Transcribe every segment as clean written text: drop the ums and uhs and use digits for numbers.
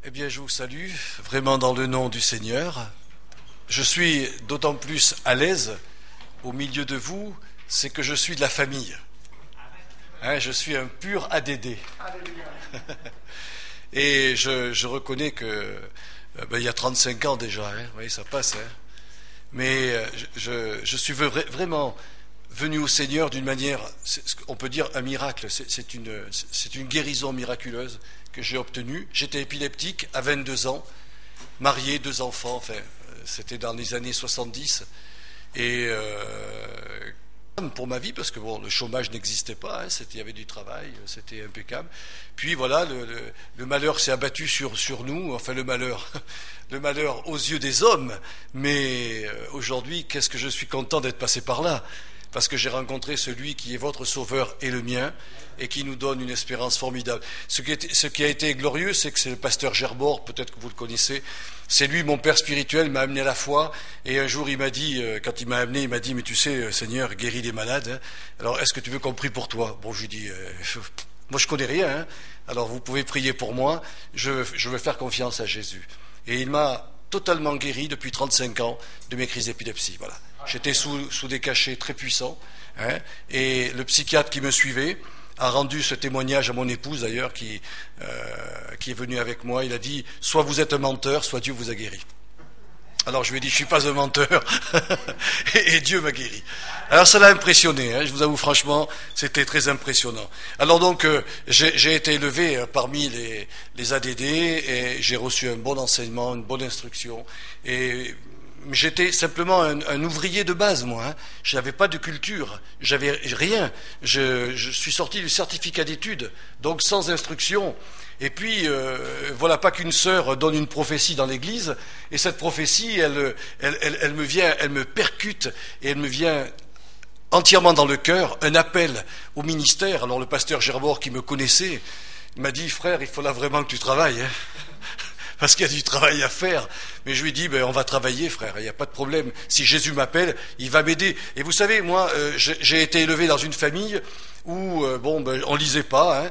Eh bien, je vous salue vraiment dans le nom du Seigneur. Je suis d'autant plus à l'aise au milieu de vous, c'est que je suis de la famille. Je suis un pur ADD. Et je reconnais que il y a 35 ans déjà, oui, ça passe. Mais je suis vraiment venu au Seigneur d'une manière, on peut dire un miracle, c'est une guérison miraculeuse que j'ai obtenue. J'étais épileptique à 22 ans, marié, 2 enfants, enfin, c'était dans les années 70. Et pour ma vie, parce que bon, le chômage n'existait pas, il y avait du travail, c'était impeccable. Puis voilà, le malheur s'est abattu sur nous, enfin le malheur aux yeux des hommes. Mais aujourd'hui, qu'est-ce que je suis content d'être passé par là, parce que j'ai rencontré celui qui est votre sauveur et le mien, et qui nous donne une espérance formidable. Ce qui a été glorieux, c'est que c'est le pasteur Gerbord, peut-être que vous le connaissez. C'est lui, mon père spirituel, m'a amené à la foi. Et un jour, il m'a dit, quand il m'a amené, il m'a dit, mais tu sais, Seigneur, guéris les malades. Alors, est-ce que tu veux qu'on prie pour toi? Bon, je lui dis, moi, je connais rien. Alors, vous pouvez prier pour moi. Je veux faire confiance à Jésus. Et il m'a totalement guéri depuis 35 ans de mes crises d'épilepsie. Voilà. J'étais sous des cachets très puissants. Et le psychiatre qui me suivait a rendu ce témoignage à mon épouse d'ailleurs qui est venue avec moi. Il a dit, soit vous êtes un menteur, soit Dieu vous a guéri. Alors je lui ai dit, je suis pas un menteur et Dieu m'a guéri. Alors ça l'a impressionné, je vous avoue franchement, c'était très impressionnant. Alors donc j'ai été élevé parmi les ADD et j'ai reçu un bon enseignement, une bonne instruction. Et j'étais simplement un ouvrier de base, moi. Je n'avais pas de culture, j'avais rien. Je suis sorti du certificat d'études, donc sans instruction. Et puis, voilà pas qu'une sœur donne une prophétie dans l'église, et cette prophétie, elle me vient, elle me percute, et elle me vient entièrement dans le cœur, un appel au ministère. Alors le pasteur Gerbord, qui me connaissait, m'a dit, frère, il faut là vraiment que tu travailles, parce qu'il y a du travail à faire. Mais je lui ai dit, on va travailler, frère, il n'y a pas de problème. Si Jésus m'appelle, il va m'aider. Et vous savez, moi, j'ai été élevé dans une famille où, on lisait pas,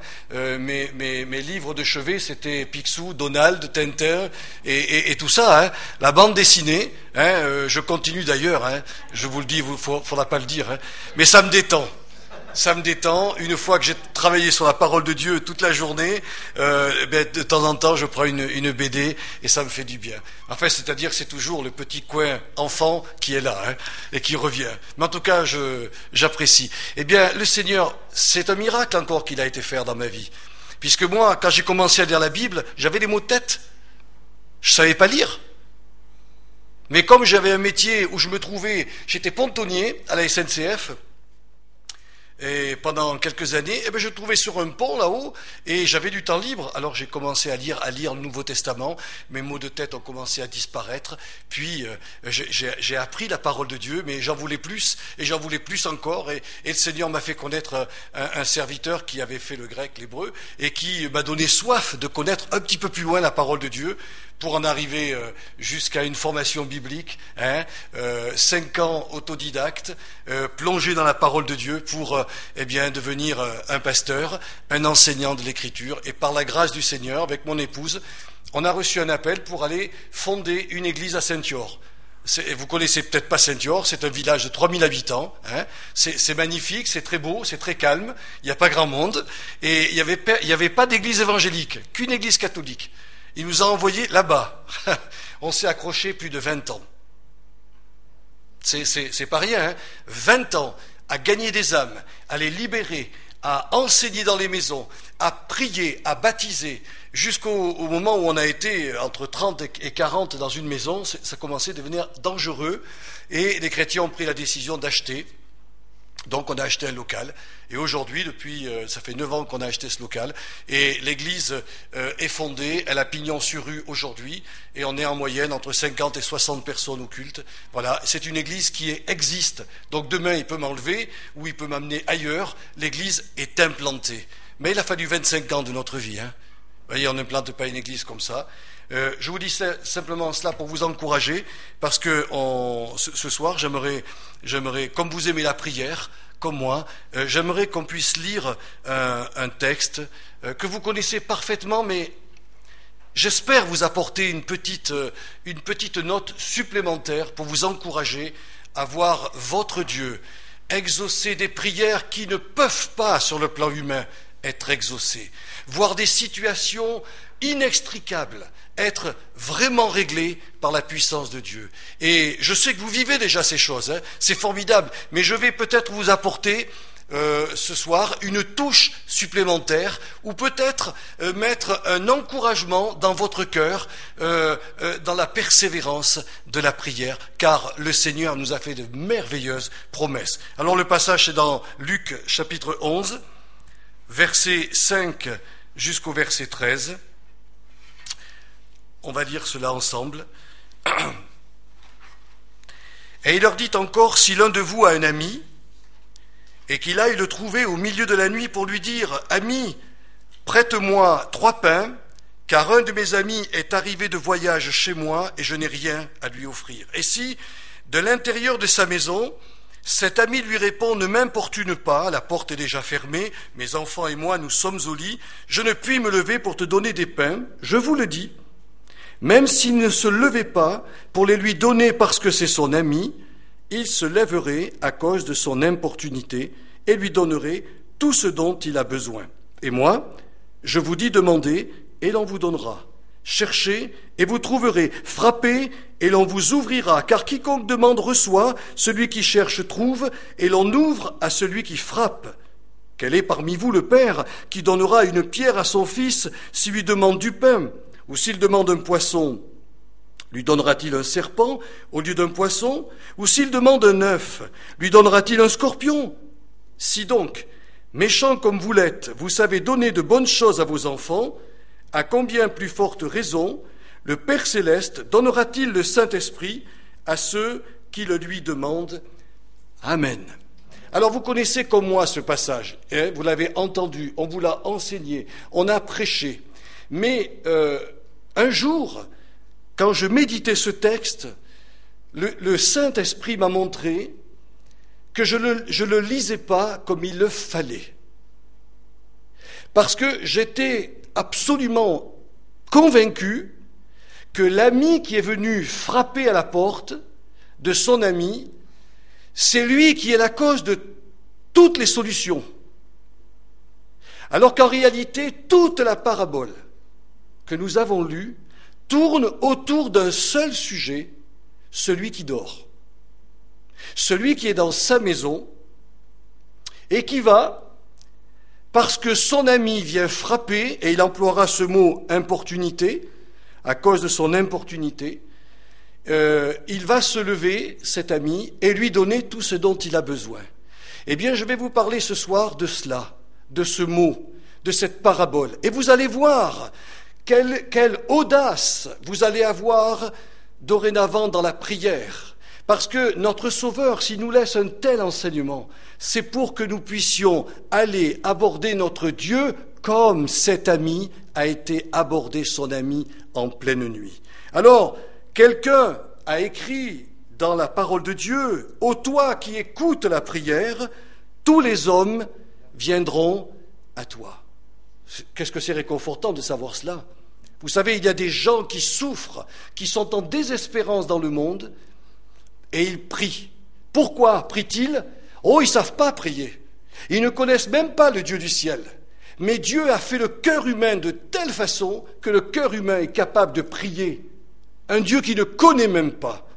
mes livres de chevet, c'était Picsou, Donald, Tintin, et tout ça, la bande dessinée, je continue d'ailleurs, je vous le dis, faudra pas le dire, mais ça me détend. Ça me détend. Une fois que j'ai travaillé sur la parole de Dieu toute la journée, de temps en temps, je prends une BD et ça me fait du bien. Enfin, c'est-à-dire que c'est toujours le petit coin enfant qui est là et qui revient. Mais en tout cas, j'apprécie. Eh bien, le Seigneur, c'est un miracle encore qu'il a été faire dans ma vie. Puisque moi, quand j'ai commencé à lire la Bible, j'avais des maux de tête. Je savais pas lire. Mais comme j'avais un métier où je me trouvais, j'étais pontonnier à la SNCF. Et pendant quelques années, je trouvais sur un pont là-haut, et j'avais du temps libre. Alors j'ai commencé à lire le Nouveau Testament. Mes maux de tête ont commencé à disparaître. Puis j'ai appris la parole de Dieu, mais j'en voulais plus, et j'en voulais plus encore. Et le Seigneur m'a fait connaître un serviteur qui avait fait le grec, l'hébreu, et qui m'a donné soif de connaître un petit peu plus loin la parole de Dieu, pour en arriver jusqu'à une formation biblique, 5 ans autodidacte, plongé dans la parole de Dieu pour devenir un pasteur, un enseignant de l'Écriture. Et par la grâce du Seigneur, avec mon épouse, on a reçu un appel pour aller fonder une église à Saint-Yor. Vous connaissez peut-être pas Saint-Yor, c'est un village de 3000 habitants. C'est magnifique, c'est très beau, c'est très calme, il n'y a pas grand monde. Et il y avait pas d'église évangélique, qu'une église catholique. Il nous a envoyés là-bas. On s'est accroché plus de 20 ans. C'est pas rien, 20 ans à gagner des âmes, à les libérer, à enseigner dans les maisons, à prier, à baptiser, jusqu'au moment où on a été entre 30 et 40 dans une maison. Ça commençait à devenir dangereux, et les chrétiens ont pris la décision d'acheter. Donc on a acheté un local, et aujourd'hui, ça fait 9 ans qu'on a acheté ce local, et l'église est fondée, elle a pignon sur rue aujourd'hui, et on est en moyenne entre 50 et 60 personnes au culte. Voilà, c'est une église qui existe. Donc demain, il peut m'enlever, ou il peut m'amener ailleurs, l'église est implantée. Mais il a fallu 25 ans de notre vie. Vous voyez, on n'implante pas une église comme ça. Je vous dis simplement cela pour vous encourager, parce que ce soir, j'aimerais, comme vous aimez la prière, comme moi, j'aimerais qu'on puisse lire un texte que vous connaissez parfaitement, mais j'espère vous apporter une petite note supplémentaire pour vous encourager à voir votre Dieu exaucer des prières qui ne peuvent pas, sur le plan humain, être exaucées, voir des situations inextricables être vraiment réglées par la puissance de Dieu. Et je sais que vous vivez déjà ces choses, c'est formidable, mais je vais peut-être vous apporter ce soir une touche supplémentaire ou peut-être mettre un encouragement dans votre cœur dans la persévérance de la prière, car le Seigneur nous a fait de merveilleuses promesses. Alors le passage est dans Luc chapitre 11, verset 5 jusqu'au verset 13. On va lire cela ensemble. Et il leur dit encore, si l'un de vous a un ami, et qu'il aille le trouver au milieu de la nuit pour lui dire, « Ami, prête-moi 3 pains, car un de mes amis est arrivé de voyage chez moi et je n'ai rien à lui offrir. » Et si, de l'intérieur de sa maison, cet ami lui répond, « Ne m'importune pas, la porte est déjà fermée, mes enfants et moi nous sommes au lit, je ne puis me lever pour te donner des pains, je vous le dis. » Même s'il ne se levait pas pour les lui donner parce que c'est son ami, il se lèverait à cause de son importunité et lui donnerait tout ce dont il a besoin. Et moi, je vous dis, demandez et l'on vous donnera. Cherchez et vous trouverez. Frappez et l'on vous ouvrira. Car quiconque demande reçoit, celui qui cherche trouve, et l'on ouvre à celui qui frappe. Quel est parmi vous le père qui donnera une pierre à son fils s'il lui demande du pain? Ou s'il demande un poisson, lui donnera-t-il un serpent au lieu d'un poisson? Ou s'il demande un œuf, lui donnera-t-il un scorpion? Si donc, méchants comme vous l'êtes, vous savez donner de bonnes choses à vos enfants, à combien plus forte raison le Père Céleste donnera-t-il le Saint-Esprit à ceux qui le lui demandent? Amen. Alors vous connaissez comme moi ce passage, hein, vous l'avez entendu, on vous l'a enseigné, on a prêché. Mais un jour, quand je méditais ce texte, le Saint-Esprit m'a montré que je le lisais pas comme il le fallait. Parce que j'étais absolument convaincu que l'ami qui est venu frapper à la porte de son ami, c'est lui qui est la cause de toutes les solutions. Alors qu'en réalité, toute la parabole que nous avons lue tourne autour d'un seul sujet, celui qui dort. Celui qui est dans sa maison et qui va, parce que son ami vient frapper, et il emploiera ce mot importunité, à cause de son importunité, il va se lever, cet ami, et lui donner tout ce dont il a besoin. Eh bien, je vais vous parler ce soir de cela, de ce mot, de cette parabole. Et vous allez voir quelle audace vous allez avoir dorénavant dans la prière. Parce que notre Sauveur, s'il nous laisse un tel enseignement, c'est pour que nous puissions aller aborder notre Dieu comme cet ami a été abordé son ami en pleine nuit. Alors, quelqu'un a écrit dans la parole de Dieu, « Ô toi qui écoutes la prière, tous les hommes viendront à toi. » Qu'est-ce que c'est réconfortant de savoir cela? Vous savez, il y a des gens qui souffrent, qui sont en désespérance dans le monde, et ils prient. Pourquoi prient-ils? Oh, ils ne savent pas prier. Ils ne connaissent même pas le Dieu du ciel. Mais Dieu a fait le cœur humain de telle façon que le cœur humain est capable de prier. Un Dieu qui ne connaît même pas.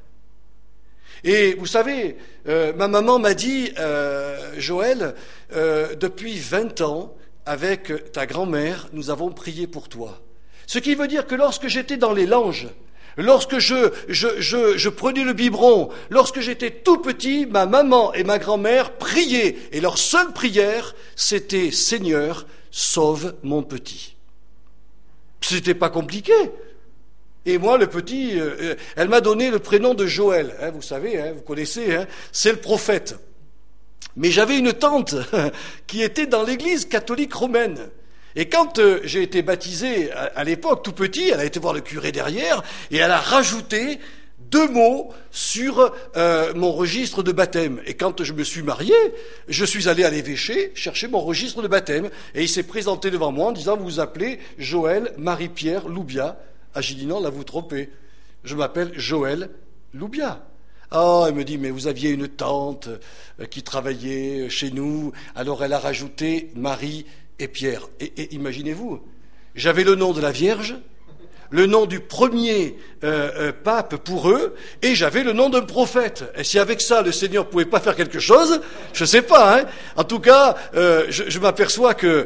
Et vous savez, ma maman m'a dit, Joël, depuis 20 ans, avec ta grand-mère, nous avons prié pour toi. Ce qui veut dire que lorsque j'étais dans les langes, lorsque je prenais le biberon, lorsque j'étais tout petit, ma maman et ma grand-mère priaient. Et leur seule prière, c'était « Seigneur, sauve mon petit ». C'était pas compliqué. Et moi, le petit, elle m'a donné le prénom de Joël. Hein, vous savez, hein, vous connaissez, hein, c'est le prophète. Mais j'avais une tante qui était dans l'église catholique romaine. Et quand j'ai été baptisé à l'époque, tout petit, elle a été voir le curé derrière, et elle a rajouté 2 mots sur mon registre de baptême. Et quand je me suis marié, je suis allé à l'évêché chercher mon registre de baptême. Et il s'est présenté devant moi en disant, vous vous appelez Joël Marie-Pierre Loubia. Ah, j'ai dit non, là vous trompez. Je m'appelle Joël Loubia. Ah, elle me dit, mais vous aviez une tante qui travaillait chez nous, alors elle a rajouté Marie et Pierre. Et imaginez-vous, j'avais le nom de la Vierge, le nom du premier pape pour eux, et j'avais le nom d'un prophète. Et si avec ça le Seigneur ne pouvait pas faire quelque chose, je ne sais pas. Hein. En tout cas, je m'aperçois que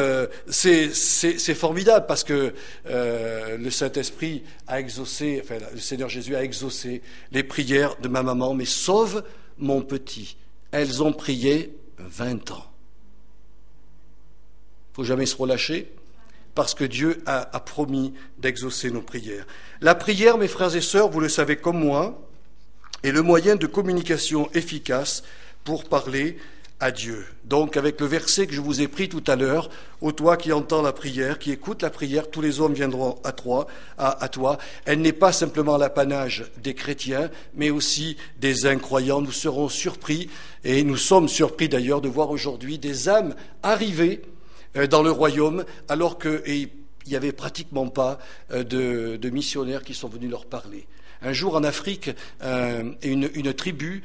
c'est formidable parce que le Saint-Esprit a exaucé, enfin le Seigneur Jésus a exaucé les prières de ma maman, mais sauve mon petit. Elles ont prié 20 ans. Il ne faut jamais se relâcher. Parce que Dieu a promis d'exaucer nos prières. La prière, mes frères et sœurs, vous le savez comme moi, est le moyen de communication efficace pour parler à Dieu. Donc, avec le verset que je vous ai pris tout à l'heure, ô toi qui entends la prière, qui écoute la prière, tous les hommes viendront à toi. Elle n'est pas simplement l'apanage des chrétiens, mais aussi des incroyants. Nous serons surpris, et nous sommes surpris d'ailleurs de voir aujourd'hui des âmes arriver dans le royaume, alors qu'il n'y avait pratiquement pas de missionnaires qui sont venus leur parler. Un jour en Afrique, une tribu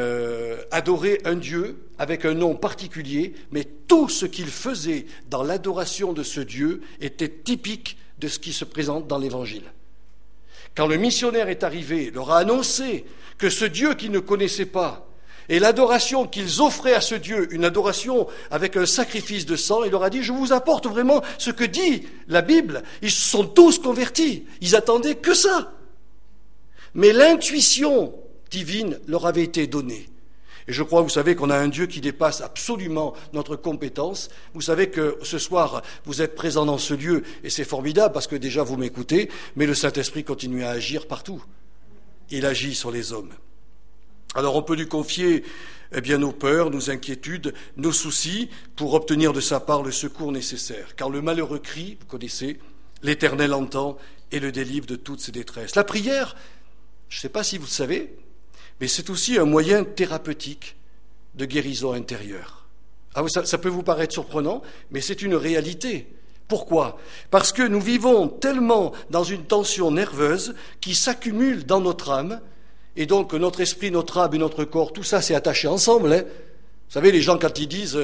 adorait un dieu avec un nom particulier, mais tout ce qu'il faisait dans l'adoration de ce dieu était typique de ce qui se présente dans l'Évangile. Quand le missionnaire est arrivé, leur a annoncé que ce Dieu qu'ils ne connaissaient pas, et l'adoration qu'ils offraient à ce Dieu, une adoration avec un sacrifice de sang, il leur a dit, je vous apporte vraiment ce que dit la Bible. Ils se sont tous convertis. Ils attendaient que ça. Mais l'intuition divine leur avait été donnée. Et je crois, vous savez, qu'on a un Dieu qui dépasse absolument notre compétence. Vous savez que ce soir, vous êtes présents dans ce lieu, et c'est formidable parce que déjà vous m'écoutez, mais le Saint-Esprit continue à agir partout. Il agit sur les hommes. Alors on peut lui confier nos peurs, nos inquiétudes, nos soucis pour obtenir de sa part le secours nécessaire. Car le malheureux crie, vous connaissez, l'Éternel entend et le délivre de toutes ses détresses. La prière, je ne sais pas si vous le savez, mais c'est aussi un moyen thérapeutique de guérison intérieure. Ah, ça peut vous paraître surprenant, mais c'est une réalité. Pourquoi ? Parce que nous vivons tellement dans une tension nerveuse qui s'accumule dans notre âme. Et donc notre esprit, notre âme et notre corps, tout ça c'est attaché ensemble. Hein. Vous savez, les gens quand ils disent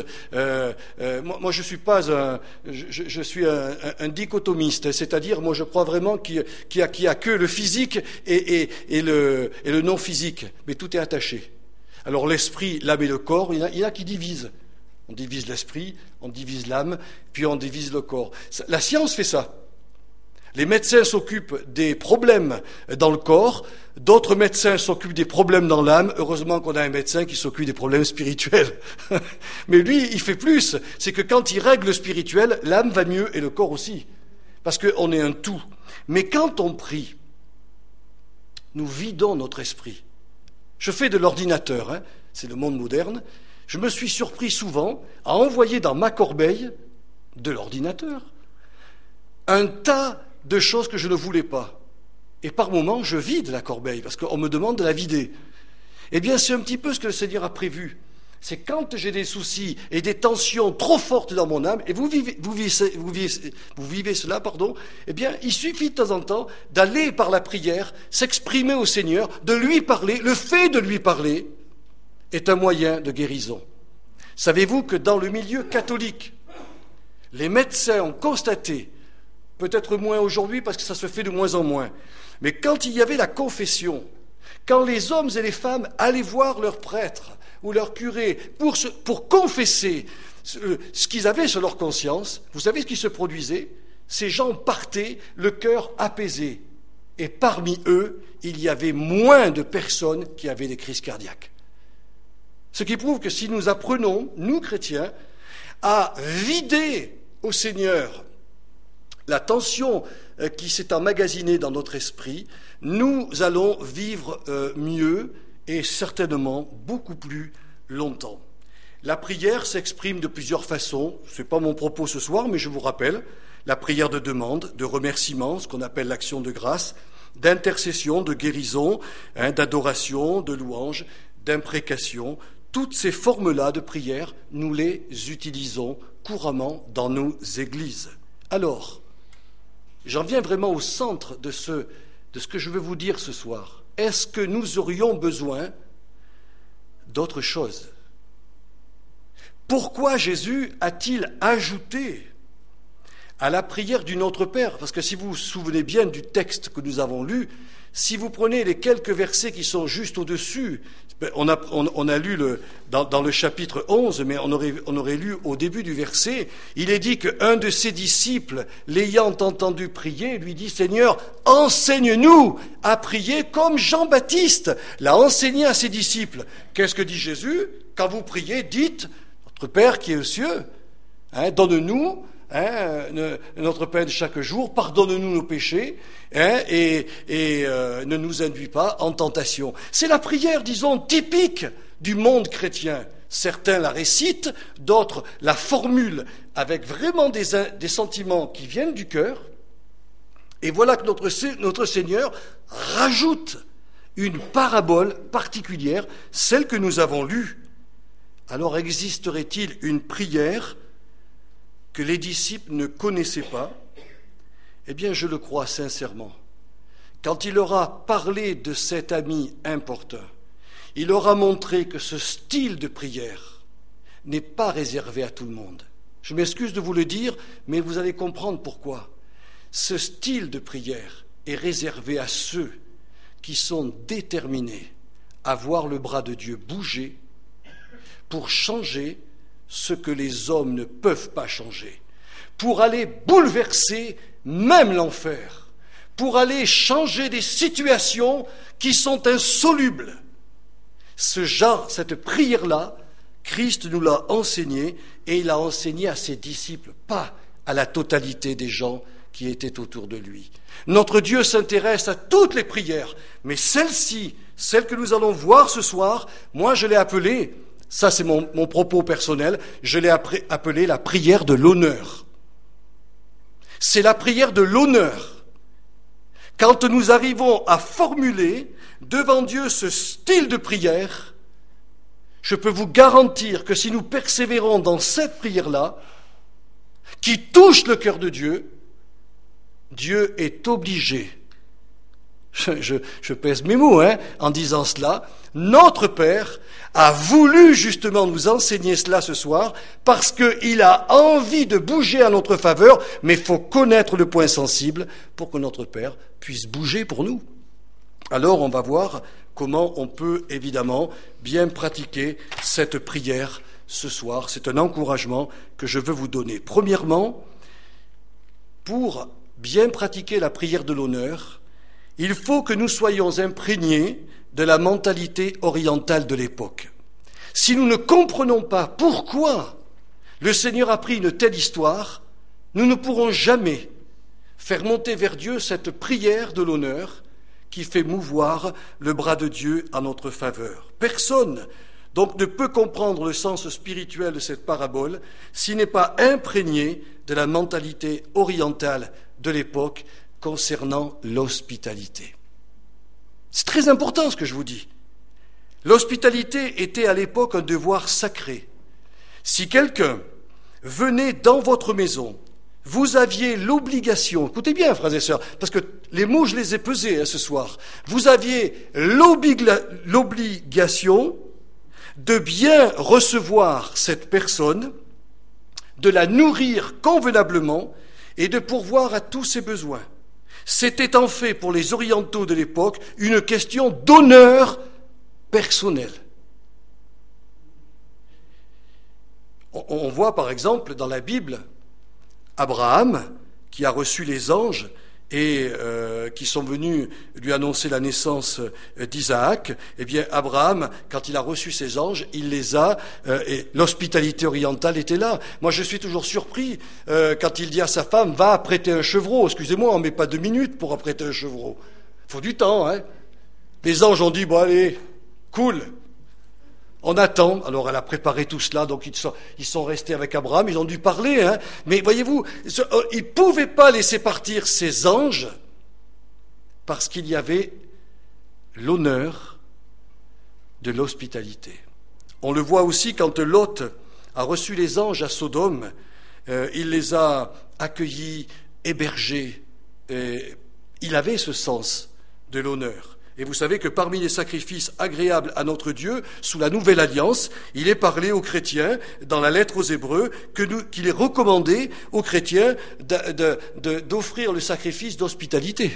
moi je suis pas je suis un dichotomiste, c'est-à-dire moi je crois vraiment qu'il y a que le physique et le non physique, mais tout est attaché. Alors l'esprit, l'âme et le corps, il y en a qui divisent. On divise l'esprit, on divise l'âme, puis on divise le corps. La science fait ça. Les médecins s'occupent des problèmes dans le corps, d'autres médecins s'occupent des problèmes dans l'âme. Heureusement qu'on a un médecin qui s'occupe des problèmes spirituels. Mais lui, il fait plus. C'est que quand il règle le spirituel, l'âme va mieux et le corps aussi. Parce qu'on est un tout. Mais quand on prie, nous vidons notre esprit. Je fais de l'ordinateur, hein, c'est le monde moderne. Je me suis surpris souvent à envoyer dans ma corbeille de l'ordinateur un tas de choses que je ne voulais pas. Et par moments, je vide la corbeille, parce qu'on me demande de la vider. Eh bien, c'est un petit peu ce que le Seigneur a prévu. C'est quand j'ai des soucis et des tensions trop fortes dans mon âme, et vous vivez cela, eh bien, il suffit de temps en temps d'aller par la prière, s'exprimer au Seigneur, de lui parler. Le fait de lui parler est un moyen de guérison. Savez-vous que dans le milieu catholique, les médecins ont constaté, peut-être moins aujourd'hui parce que ça se fait de moins en moins, mais quand il y avait la confession, quand les hommes et les femmes allaient voir leur prêtre ou leur curé pour confesser ce qu'ils avaient sur leur conscience, vous savez ce qui se produisait ? Ces gens partaient le cœur apaisé. Et parmi eux, il y avait moins de personnes qui avaient des crises cardiaques. Ce qui prouve que si nous apprenons, nous chrétiens, à vider au Seigneur la tension qui s'est emmagasinée dans notre esprit, nous allons vivre mieux et certainement beaucoup plus longtemps. La prière s'exprime de plusieurs façons. Ce n'est pas mon propos ce soir, mais je vous rappelle la prière de demande, de remerciement, ce qu'on appelle l'action de grâce, d'intercession, de guérison, d'adoration, de louange, d'imprécation. Toutes ces formes-là de prière, nous les utilisons couramment dans nos églises. Alors, j'en viens vraiment au centre de ce que je veux vous dire ce soir. Est-ce que nous aurions besoin d'autre chose? Pourquoi Jésus a-t-il ajouté à la prière du Notre Père? Parce que si vous vous souvenez bien du texte que nous avons lu, si vous prenez les quelques versets qui sont juste au-dessus, on a lu dans le chapitre 11, mais on aurait lu au début du verset, il est dit qu'un de ses disciples, l'ayant entendu prier, lui dit « Seigneur, enseigne-nous à prier comme Jean-Baptiste l'a enseigné à ses disciples. » Qu'est-ce que dit Jésus? Quand vous priez, dites « Notre Père qui est aux cieux, donne-nous notre pain de chaque jour, pardonne-nous nos péchés, et ne nous induis pas en tentation. » C'est la prière, disons, typique du monde chrétien. Certains la récitent, d'autres la formulent avec vraiment des sentiments qui viennent du cœur. Et voilà que notre Seigneur rajoute une parabole particulière, celle que nous avons lue. Alors existerait-il une prière que les disciples ne connaissaient pas? Eh bien, je le crois sincèrement. Quand il aura parlé de cet ami important, il aura montré que ce style de prière n'est pas réservé à tout le monde. Je m'excuse de vous le dire, mais vous allez comprendre pourquoi. Ce style de prière est réservé à ceux qui sont déterminés à voir le bras de Dieu bouger pour changer ce que les hommes ne peuvent pas changer, pour aller bouleverser même l'enfer, pour aller changer des situations qui sont insolubles. Cette prière-là, Christ nous l'a enseignée, et il l'a enseignée à ses disciples, pas à la totalité des gens qui étaient autour de lui. Notre Dieu s'intéresse à toutes les prières, mais celle-ci, celle que nous allons voir ce soir, moi je l'ai appelée, ça c'est mon propos personnel, je l'ai appelée la prière de l'honneur. C'est la prière de l'honneur. Quand nous arrivons à formuler devant Dieu ce style de prière, je peux vous garantir que si nous persévérons dans cette prière-là, qui touche le cœur de Dieu, Dieu est obligé, je pèse mes mots en disant cela, notre Père a voulu justement nous enseigner cela ce soir parce qu'il a envie de bouger à notre faveur, mais il faut connaître le point sensible pour que notre Père puisse bouger pour nous. Alors on va voir comment on peut évidemment bien pratiquer cette prière ce soir. C'est un encouragement que je veux vous donner. Premièrement, pour bien pratiquer la prière de l'honneur, il faut que nous soyons imprégnés de la mentalité orientale de l'époque. Si nous ne comprenons pas pourquoi le Seigneur a pris une telle histoire, nous ne pourrons jamais faire monter vers Dieu cette prière de l'honneur qui fait mouvoir le bras de Dieu en notre faveur. Personne donc ne peut comprendre le sens spirituel de cette parabole s'il n'est pas imprégné de la mentalité orientale de l'époque concernant l'hospitalité. C'est très important ce que je vous dis. L'hospitalité était à l'époque un devoir sacré. Si quelqu'un venait dans votre maison, vous aviez l'obligation, écoutez bien frères et sœurs, parce que les mots je les ai pesés ce soir, vous aviez l'obligation de bien recevoir cette personne, de la nourrir convenablement et de pourvoir à tous ses besoins. C'était en fait pour les orientaux de l'époque une question d'honneur personnel. On voit par exemple dans la Bible Abraham qui a reçu les anges et qui sont venus lui annoncer la naissance d'Isaac. Eh bien Abraham, quand il a reçu ces anges, il les a, et l'hospitalité orientale était là. Moi je suis toujours surpris quand il dit à sa femme, va apprêter un chevreau. Excusez-moi, on ne met pas 2 minutes pour apprêter un chevreau. Il faut du temps, Les anges ont dit, bon allez, cool. On attend, alors elle a préparé tout cela, donc ils sont restés avec Abraham, ils ont dû parler, mais voyez-vous, ils ne pouvaient pas laisser partir ces anges parce qu'il y avait l'honneur de l'hospitalité. On le voit aussi quand Lot a reçu les anges à Sodome, il les a accueillis, hébergés, et il avait ce sens de l'honneur. Et vous savez que parmi les sacrifices agréables à notre Dieu, sous la Nouvelle Alliance, il est parlé aux chrétiens, dans la lettre aux Hébreux, qu'il est recommandé aux chrétiens d'offrir le sacrifice d'hospitalité.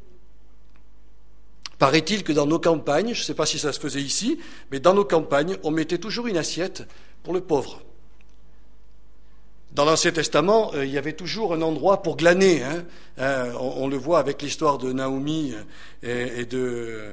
Paraît-il que dans nos campagnes, je ne sais pas si ça se faisait ici, mais dans nos campagnes, on mettait toujours une assiette pour le pauvre. Dans l'Ancien Testament, il y avait toujours un endroit pour glaner. On le voit avec l'histoire de Naomi et de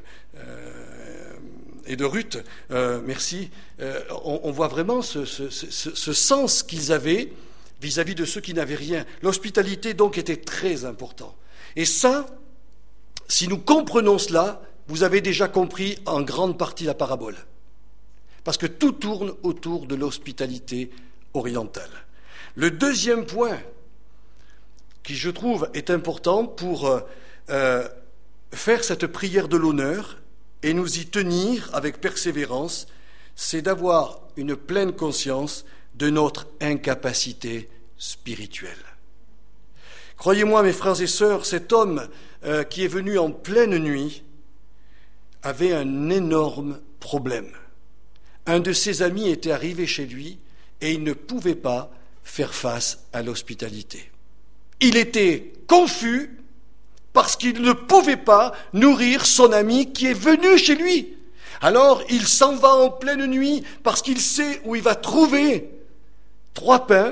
Ruth. Merci. On voit vraiment ce sens qu'ils avaient vis-à-vis de ceux qui n'avaient rien. L'hospitalité, donc, était très important. Et ça, si nous comprenons cela, vous avez déjà compris en grande partie la parabole. Parce que tout tourne autour de l'hospitalité orientale. Le deuxième point qui, je trouve, est important pour faire cette prière de l'honneur et nous y tenir avec persévérance, c'est d'avoir une pleine conscience de notre incapacité spirituelle. Croyez-moi, mes frères et sœurs, cet homme qui est venu en pleine nuit avait un énorme problème. Un de ses amis était arrivé chez lui et il ne pouvait pas faire face à l'hospitalité. Il était confus parce qu'il ne pouvait pas nourrir son ami qui est venu chez lui. Alors il s'en va en pleine nuit parce qu'il sait où il va trouver 3 pains.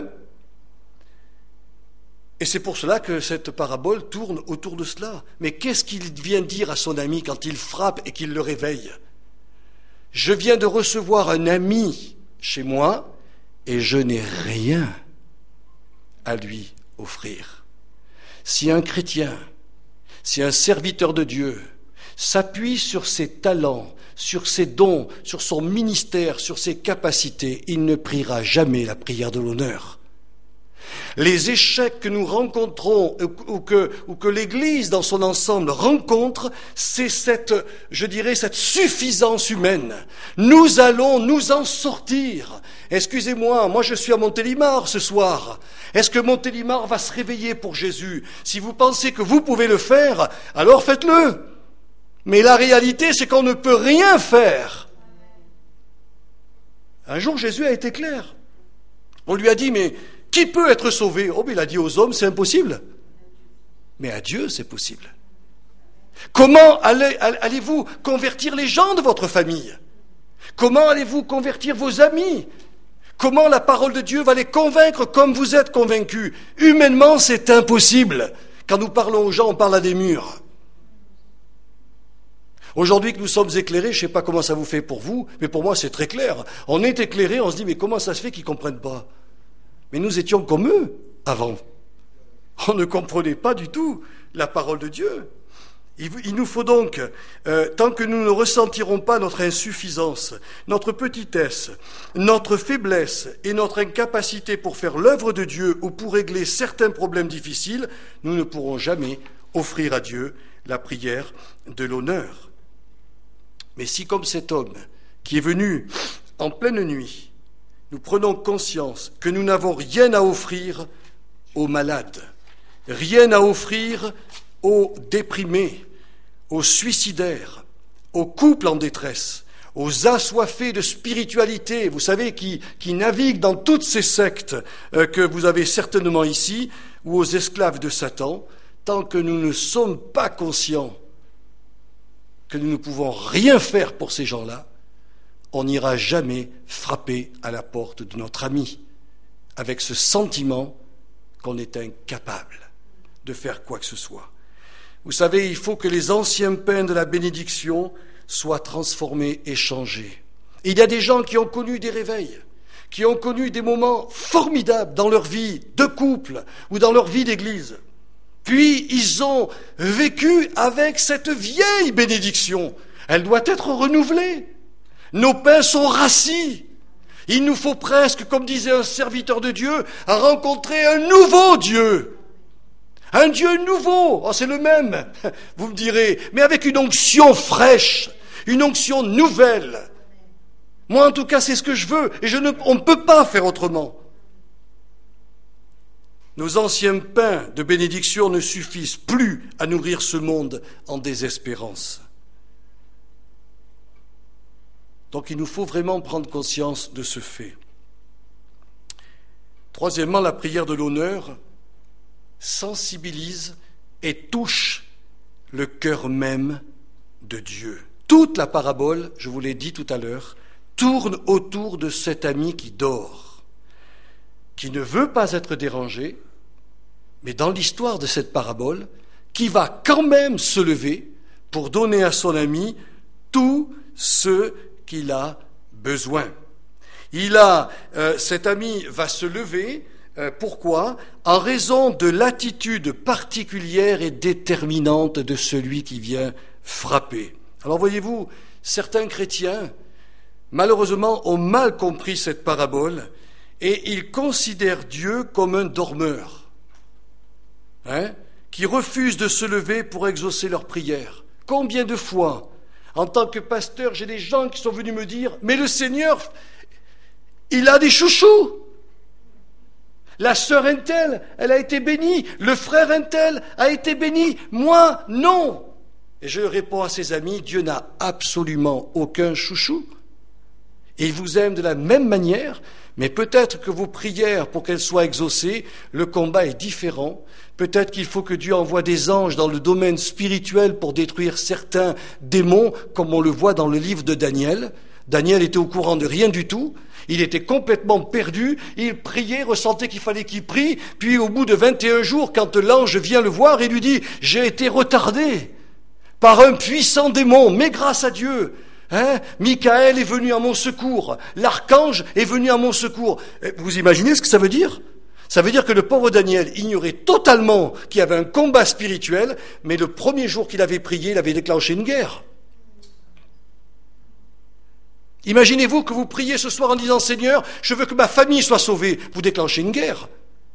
Et c'est pour cela que cette parabole tourne autour de cela. Mais qu'est-ce qu'il vient dire à son ami quand il frappe et qu'il le réveille ? Je viens de recevoir un ami chez moi et je n'ai rien à lui offrir. Si un chrétien, si un serviteur de Dieu s'appuie sur ses talents, sur ses dons, sur son ministère, sur ses capacités, il ne priera jamais la prière de l'honneur. Les échecs que nous rencontrons ou que l'Église dans son ensemble rencontre, c'est cette suffisance humaine. Nous allons nous en sortir. Excusez-moi, moi je suis à Montélimar ce soir. Est-ce que Montélimar va se réveiller pour Jésus ? Si vous pensez que vous pouvez le faire, alors faites-le. Mais la réalité, c'est qu'on ne peut rien faire. Un jour, Jésus a été clair. On lui a dit, mais qui peut être sauvé ? Oh, mais il a dit aux hommes, c'est impossible. Mais à Dieu, c'est possible. Comment allez-vous convertir les gens de votre famille ? Comment allez-vous convertir vos amis ? Comment la parole de Dieu va les convaincre comme vous êtes convaincus ? Humainement, c'est impossible. Quand nous parlons aux gens, on parle à des murs. Aujourd'hui que nous sommes éclairés, je ne sais pas comment ça vous fait pour vous, mais pour moi c'est très clair. On est éclairés, on se dit, mais comment ça se fait qu'ils ne comprennent pas ? Mais nous étions comme eux avant. On ne comprenait pas du tout la parole de Dieu. Il nous faut donc, tant que nous ne ressentirons pas notre insuffisance, notre petitesse, notre faiblesse et notre incapacité pour faire l'œuvre de Dieu ou pour régler certains problèmes difficiles, nous ne pourrons jamais offrir à Dieu la prière de l'honneur. Mais si, comme cet homme qui est venu en pleine nuit, nous prenons conscience que nous n'avons rien à offrir aux malades, rien à offrir aux déprimés, aux suicidaires, aux couples en détresse, aux assoiffés de spiritualité, vous savez, qui naviguent dans toutes ces sectes que vous avez certainement ici, ou aux esclaves de Satan, tant que nous ne sommes pas conscients que nous ne pouvons rien faire pour ces gens-là, on n'ira jamais frapper à la porte de notre ami avec ce sentiment qu'on est incapable de faire quoi que ce soit. Vous savez, il faut que les anciens pains de la bénédiction soient transformés et changés. Et il y a des gens qui ont connu des réveils, qui ont connu des moments formidables dans leur vie de couple ou dans leur vie d'église. Puis ils ont vécu avec cette vieille bénédiction. Elle doit être renouvelée. Nos pains sont rassis. Il nous faut presque, comme disait un serviteur de Dieu, rencontrer un nouveau Dieu. Un un Dieu nouveau. Oh, c'est le même, vous me direz, mais avec une onction fraîche, une onction nouvelle. Moi, en tout cas, c'est ce que je veux, et on ne peut pas faire autrement. Nos anciens pains de bénédiction ne suffisent plus à nourrir ce monde en désespérance. Donc il nous faut vraiment prendre conscience de ce fait. Troisièmement, la prière de l'honneur sensibilise et touche le cœur même de Dieu. Toute la parabole, je vous l'ai dit tout à l'heure, tourne autour de cet ami qui dort, qui ne veut pas être dérangé, mais dans l'histoire de cette parabole, qui va quand même se lever pour donner à son ami tout ce qu'il a besoin. Cet ami va se lever, pourquoi ? En raison de l'attitude particulière et déterminante de celui qui vient frapper. Alors voyez-vous, certains chrétiens, malheureusement, ont mal compris cette parabole et ils considèrent Dieu comme un dormeur, qui refuse de se lever pour exaucer leurs prières. Combien de fois, en tant que pasteur, j'ai des gens qui sont venus me dire « Mais le Seigneur, il a des chouchous. La sœur Intel, elle a été bénie. Le frère Intel a été béni. Moi, non. » Et je réponds à ses amis, Dieu n'a absolument aucun chouchou. Et il vous aime de la même manière, mais peut-être que vos prières, pour qu'elles soient exaucées, le combat est différent. Peut-être qu'il faut que Dieu envoie des anges dans le domaine spirituel pour détruire certains démons, comme on le voit dans le livre de Daniel. Daniel était au courant de rien du tout. Il était complètement perdu. Il priait, ressentait qu'il fallait qu'il prie. Puis au bout de 21 jours, quand l'ange vient le voir, il lui dit « J'ai été retardé par un puissant démon, mais grâce à Dieu. Michael est venu à mon secours. L'archange est venu à mon secours. » Vous imaginez ce que ça veut dire ? Ça veut dire que le pauvre Daniel ignorait totalement qu'il y avait un combat spirituel, mais le premier jour qu'il avait prié, il avait déclenché une guerre. Imaginez-vous que vous priez ce soir en disant « Seigneur, je veux que ma famille soit sauvée ». Vous déclenchez une guerre.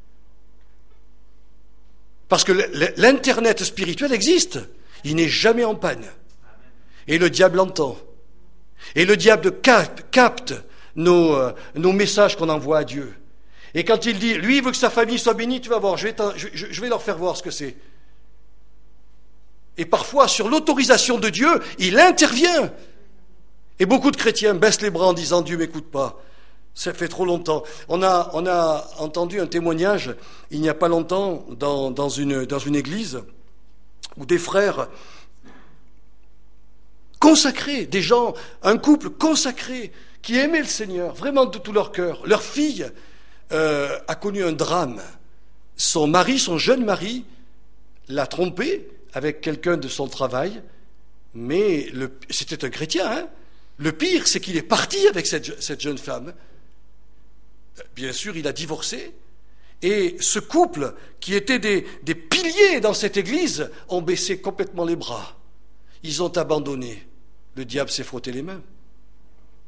Parce que l'Internet spirituel existe. Il n'est jamais en panne. Et le diable entend. Et le diable capte nos messages qu'on envoie à Dieu. Et quand il dit, lui, il veut que sa famille soit bénie, tu vas voir, je vais leur faire voir ce que c'est. Et parfois, sur l'autorisation de Dieu, il intervient. Et beaucoup de chrétiens baissent les bras en disant, Dieu m'écoute pas. Ça fait trop longtemps. On a entendu un témoignage, il n'y a pas longtemps, dans une église, où des frères consacrés, des gens, un couple consacré, qui aimait le Seigneur, vraiment de tout leur cœur. Leur fille a connu un drame. Son jeune mari, l'a trompé avec quelqu'un de son travail, mais c'était un chrétien. Le pire, c'est qu'il est parti avec cette jeune femme. Bien sûr, il a divorcé. Et ce couple, qui était des piliers dans cette église, ont baissé complètement les bras. Ils ont abandonné. Le diable s'est frotté les mains. Pourquoi ?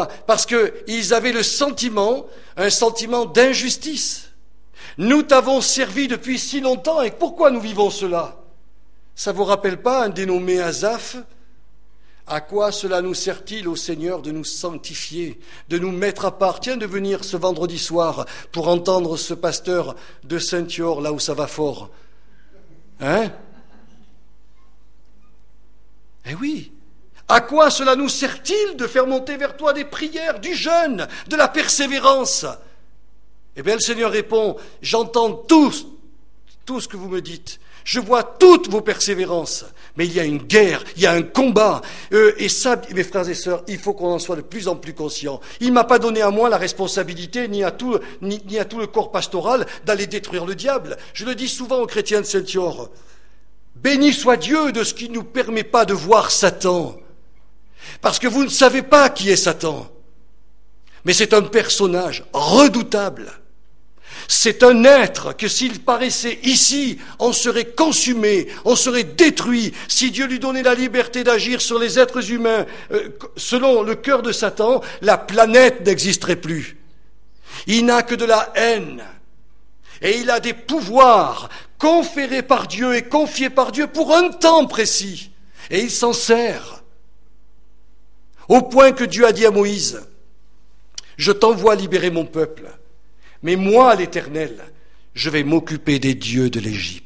Parce qu'ils avaient un sentiment d'injustice. Nous t'avons servi depuis si longtemps, et pourquoi nous vivons cela ? Ça ne vous rappelle pas un dénommé Asaph ? À quoi cela nous sert-il, ô Seigneur, de nous sanctifier, de nous mettre à part ? Tiens, de venir ce vendredi soir pour entendre ce pasteur de Saint-Yor, là où ça va fort. Eh oui. À quoi cela nous sert-il de faire monter vers toi des prières, du jeûne, de la persévérance ? Eh bien, le Seigneur répond, j'entends tout ce que vous me dites. Je vois toutes vos persévérances. Mais il y a une guerre, il y a un combat. Et ça, mes frères et sœurs, il faut qu'on en soit de plus en plus conscients. Il ne m'a pas donné à moi la responsabilité, ni à tout le corps pastoral, d'aller détruire le diable. Je le dis souvent aux chrétiens de Saint-Yor. Béni soit Dieu de ce qui ne nous permet pas de voir Satan. Parce que vous ne savez pas qui est Satan. Mais c'est un personnage redoutable. C'est un être que s'il paraissait ici, on serait consumé, on serait détruit. Si Dieu lui donnait la liberté d'agir sur les êtres humains, selon le cœur de Satan, la planète n'existerait plus. Il n'a que de la haine. Et il a des pouvoirs conféré par Dieu et confié par Dieu pour un temps précis. Et il s'en sert. Au point que Dieu a dit à Moïse, « Je t'envoie libérer mon peuple, mais moi, l'Éternel, je vais m'occuper des dieux de l'Égypte. »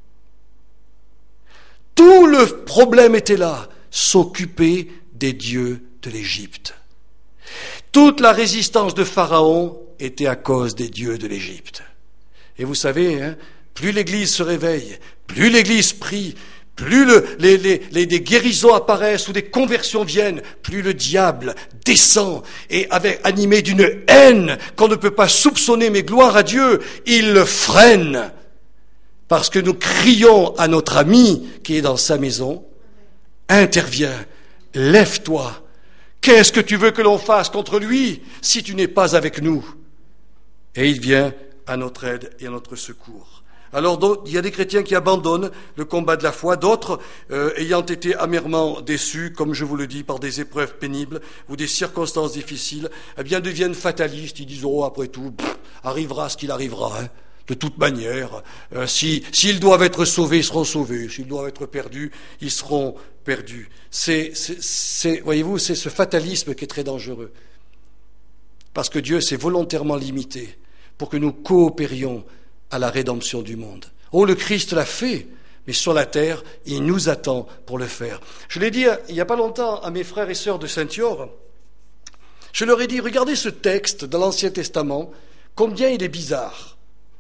Tout le problème était là, s'occuper des dieux de l'Égypte. Toute la résistance de Pharaon était à cause des dieux de l'Égypte. Et vous savez, plus l'Église se réveille, plus l'Église prie, plus des guérisons apparaissent ou des conversions viennent, plus le diable descend et animé d'une haine qu'on ne peut pas soupçonner, mais gloire à Dieu, il le freine. Parce que nous crions à notre ami qui est dans sa maison, interviens, lève-toi. Qu'est-ce que tu veux que l'on fasse contre lui si tu n'es pas avec nous? Et il vient à notre aide et à notre secours. Alors il y a des chrétiens qui abandonnent le combat de la foi, d'autres, ayant été amèrement déçus, comme je vous le dis, par des épreuves pénibles ou des circonstances difficiles, eh bien deviennent fatalistes. Ils disent, oh, après tout, arrivera ce qu'il arrivera. De toute manière, s'ils doivent être sauvés, ils seront sauvés. S'ils doivent être perdus, ils seront perdus. Voyez-vous, c'est ce fatalisme qui est très dangereux. Parce que Dieu s'est volontairement limité pour que nous coopérions à la rédemption du monde. Oh, le Christ l'a fait, mais sur la terre, il nous attend pour le faire. Je l'ai dit il n'y a pas longtemps à mes frères et sœurs de Saint-Yor, je leur ai dit, regardez ce texte dans l'Ancien Testament, combien il est bizarre.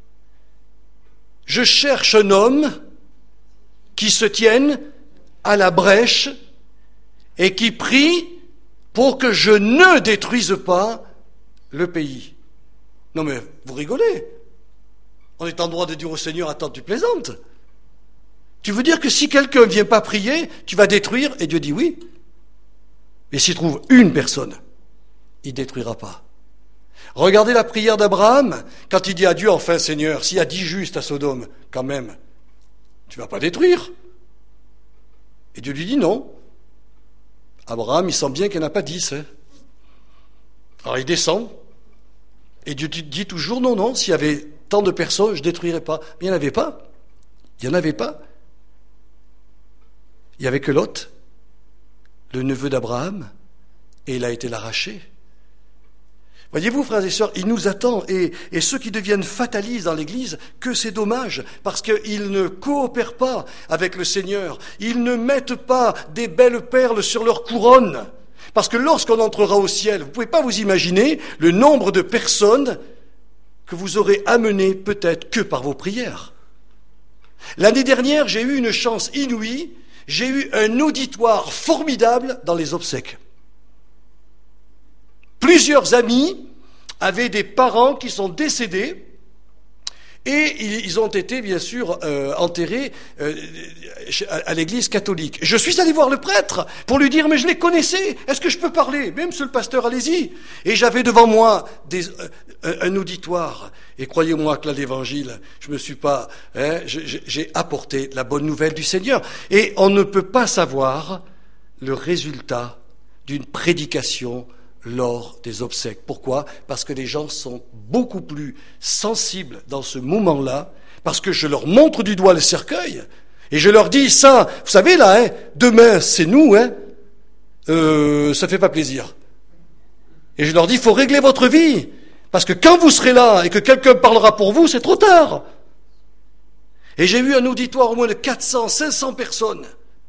Je cherche un homme qui se tienne à la brèche et qui prie pour que je ne détruise pas le pays. Non mais, vous rigolez. On est en droit de dire au Seigneur, attends, tu plaisantes. Tu veux dire que si quelqu'un ne vient pas prier, tu vas détruire? Et Dieu dit oui. Mais s'il trouve une personne, il ne détruira pas. Regardez la prière d'Abraham, quand il dit à Dieu, enfin Seigneur, s'il y a 10 justes à Sodome, quand même, tu ne vas pas détruire. Et Dieu lui dit non. Abraham, il sent bien qu'il n'y en a pas 10. Alors il descend, et Dieu dit toujours non, non, s'il y avait tant de personnes, je ne détruirais pas. Mais il n'y en avait pas. Il n'y en avait pas. Il n'y avait que Lot, le neveu d'Abraham, et il a été l'arraché. Voyez-vous, frères et sœurs, il nous attend, et ceux qui deviennent fatalistes dans l'Église, que c'est dommage, parce qu'ils ne coopèrent pas avec le Seigneur, ils ne mettent pas des belles perles sur leur couronne, parce que lorsqu'on entrera au ciel, vous ne pouvez pas vous imaginer le nombre de personnes que vous aurez amenées peut-être que par vos prières. L'année dernière, j'ai eu une chance inouïe, j'ai eu un auditoire formidable dans les obsèques. Plusieurs amis avaient des parents qui sont décédés et ils ont été bien sûr enterrés à l'église catholique. Je suis allé voir le prêtre pour lui dire, mais je les connaissais, est-ce que je peux parler? Mais monsieur le pasteur, allez-y. Et j'avais devant moi un auditoire. Et croyez-moi que là, l'évangile, je me suis pas, j'ai apporté la bonne nouvelle du Seigneur. Et on ne peut pas savoir le résultat d'une prédication lors des obsèques. Pourquoi? Parce que les gens sont beaucoup plus sensibles dans ce moment-là, parce que je leur montre du doigt le cercueil, et je leur dis, ça, vous savez là, demain c'est nous, ça fait pas plaisir. Et je leur dis, il faut régler votre vie, parce que quand vous serez là, et que quelqu'un parlera pour vous, c'est trop tard. Et j'ai eu un auditoire au moins de 400, 500 personnes.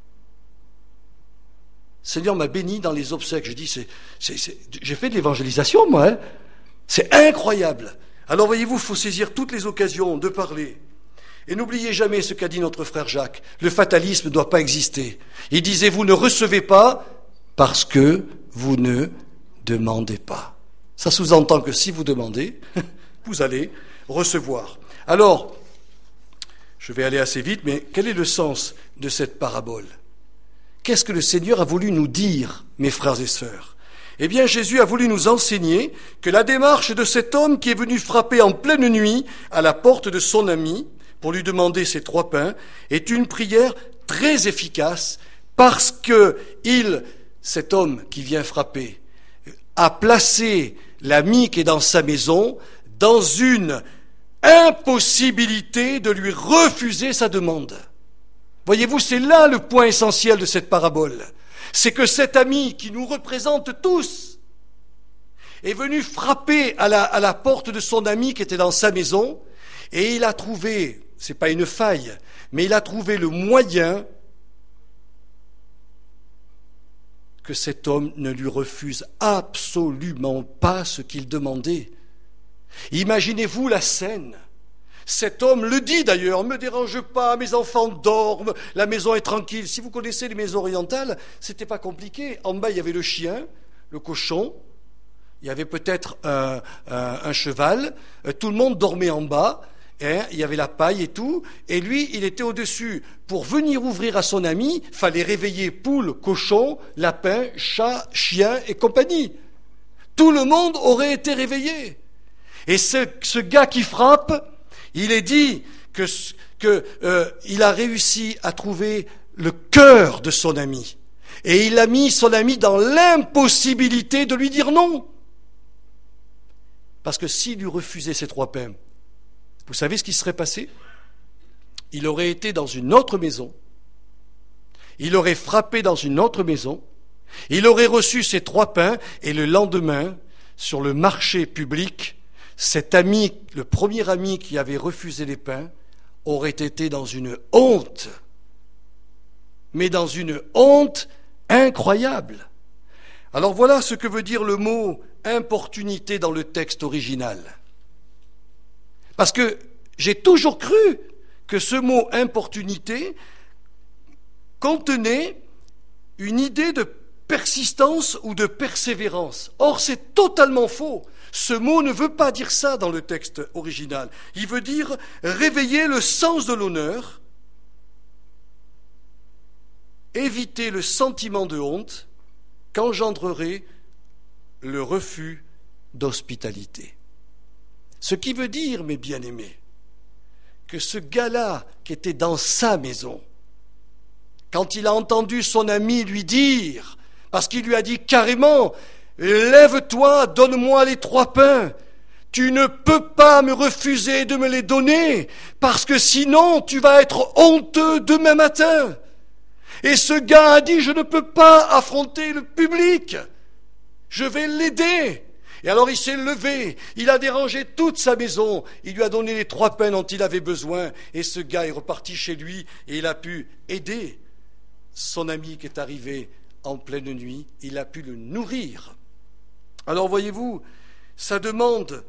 Le Seigneur m'a béni dans les obsèques. Je dis, j'ai fait de l'évangélisation, moi. C'est incroyable. Alors voyez-vous, il faut saisir toutes les occasions de parler. Et n'oubliez jamais ce qu'a dit notre frère Jacques. Le fatalisme ne doit pas exister. Il disait, vous ne recevez pas parce que vous ne demandez pas. Ça sous-entend que si vous demandez, vous allez recevoir. Alors, je vais aller assez vite, mais quel est le sens de cette parabole ? Qu'est-ce que le Seigneur a voulu nous dire, mes frères et sœurs? Eh bien, Jésus a voulu nous enseigner que la démarche de cet homme qui est venu frapper en pleine nuit à la porte de son ami pour lui demander ses 3 pains est une prière très efficace parce que cet homme qui vient frapper, a placé l'ami qui est dans sa maison dans une impossibilité de lui refuser sa demande. Voyez-vous, c'est là le point essentiel de cette parabole. C'est que cet ami qui nous représente tous est venu frapper à la porte de son ami qui était dans sa maison, et il a trouvé, c'est pas une faille, mais il a trouvé le moyen que cet homme ne lui refuse absolument pas ce qu'il demandait. Imaginez-vous la scène. Cet homme le dit d'ailleurs, « Me dérange pas, mes enfants dorment, la maison est tranquille. » Si vous connaissez les maisons orientales, c'était pas compliqué. En bas, il y avait le chien, le cochon, il y avait peut-être un cheval, tout le monde dormait en bas, hein, il y avait la paille et tout, et lui, il était au-dessus. Pour venir ouvrir à son ami, il fallait réveiller poule, cochon, lapin, chat, chien et compagnie. Tout le monde aurait été réveillé. Et ce gars qui frappe, il est dit qu'il a réussi à trouver le cœur de son ami. Et il a mis son ami dans l'impossibilité de lui dire non. Parce que s'il lui refusait ces 3 pains, vous savez ce qui serait passé? Il aurait été dans une autre maison, il aurait frappé dans une autre maison, il aurait reçu ces 3 pains, et le lendemain, sur le marché public, cet ami, le premier ami qui avait refusé les pains, aurait été dans une honte, mais dans une honte incroyable. Alors voilà ce que veut dire le mot importunité dans le texte original. Parce que j'ai toujours cru que ce mot importunité contenait une idée de persistance ou de persévérance. Or, c'est totalement faux. Ce mot ne veut pas dire ça dans le texte original. Il veut dire réveiller le sens de l'honneur, éviter le sentiment de honte qu'engendrerait le refus d'hospitalité. Ce qui veut dire, mes bien-aimés, que ce gars-là qui était dans sa maison, quand il a entendu son ami lui dire, parce qu'il lui a dit carrément, « Lève-toi, donne-moi les 3 pains. Tu ne peux pas me refuser de me les donner, parce que sinon tu vas être honteux demain matin. » Et ce gars a dit, « Je ne peux pas affronter le public. Je vais l'aider. » Et alors il s'est levé, il a dérangé toute sa maison, il lui a donné les 3 pains dont il avait besoin, et ce gars est reparti chez lui, et il a pu aider son ami qui est arrivé en pleine nuit, il a pu le nourrir. Alors voyez-vous, sa demande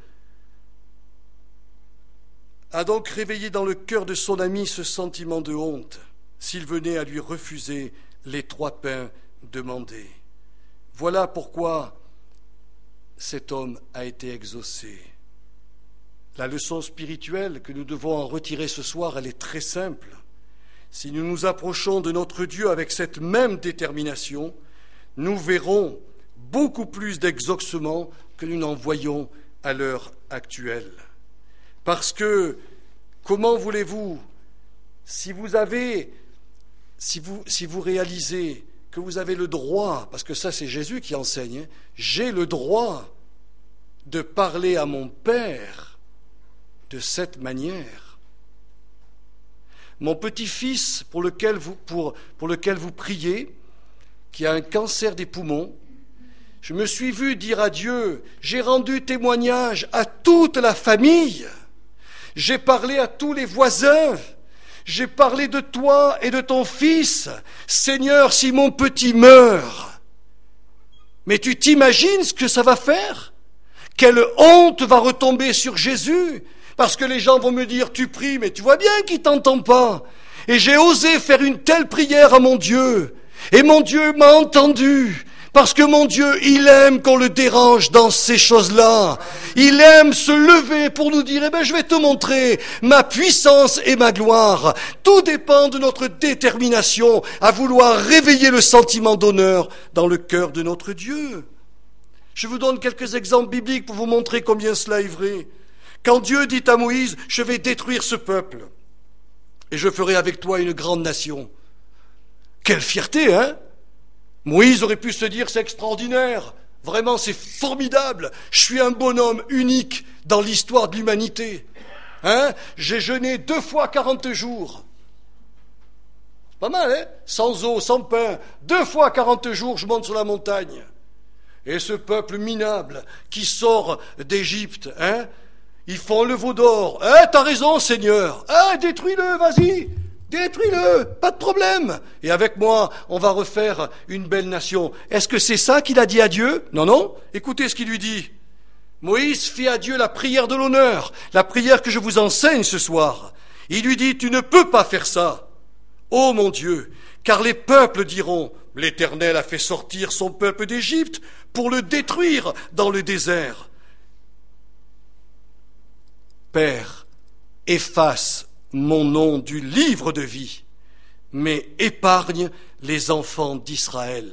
a donc réveillé dans le cœur de son ami ce sentiment de honte, s'il venait à lui refuser les 3 pains demandés. Voilà pourquoi cet homme a été exaucé. La leçon spirituelle que nous devons en retirer ce soir, elle est très simple. Si nous nous approchons de notre Dieu avec cette même détermination, nous verrons beaucoup plus d'exaucement que nous n'en voyons à l'heure actuelle. Parce que, comment voulez-vous, si vous réalisez que vous avez le droit, parce que ça c'est Jésus qui enseigne, j'ai le droit de parler à mon Père de cette manière. Mon petit-fils pour lequel vous priez, qui a un cancer des poumons, je me suis vu dire à Dieu, j'ai rendu témoignage à toute la famille, j'ai parlé à tous les voisins, j'ai parlé de toi et de ton fils. Seigneur, si mon petit meurt, mais tu t'imagines ce que ça va faire? Quelle honte va retomber sur Jésus? Parce que les gens vont me dire, tu pries, mais tu vois bien qu'il t'entend pas. Et j'ai osé faire une telle prière à mon Dieu. Et mon Dieu m'a entendu. Parce que mon Dieu, il aime qu'on le dérange dans ces choses-là. Il aime se lever pour nous dire, je vais te montrer ma puissance et ma gloire. Tout dépend de notre détermination à vouloir réveiller le sentiment d'honneur dans le cœur de notre Dieu. Je vous donne quelques exemples bibliques pour vous montrer combien cela est vrai. Quand Dieu dit à Moïse, je vais détruire ce peuple et je ferai avec toi une grande nation. Quelle fierté, hein? Moïse aurait pu se dire, c'est extraordinaire, vraiment c'est formidable, je suis un bonhomme unique dans l'histoire de l'humanité. J'ai jeûné 2 fois 40 jours. Pas mal, hein? Sans eau, sans pain. 2 fois 40 jours, je monte sur la montagne. Et ce peuple minable qui sort d'Égypte, ils font le veau d'or. T'as raison, Seigneur. Détruis-le, vas-y. Détruis-le, pas de problème. Et avec moi, on va refaire une belle nation. Est-ce que c'est ça qu'il a dit à Dieu? Non, non. Écoutez ce qu'il lui dit. Moïse fit à Dieu la prière de l'honneur, la prière que je vous enseigne ce soir. Il lui dit, tu ne peux pas faire ça. Ô mon Dieu, car les peuples diront, l'Éternel a fait sortir son peuple d'Égypte pour le détruire dans le désert. Père, efface mon nom du livre de vie, mais épargne les enfants d'Israël.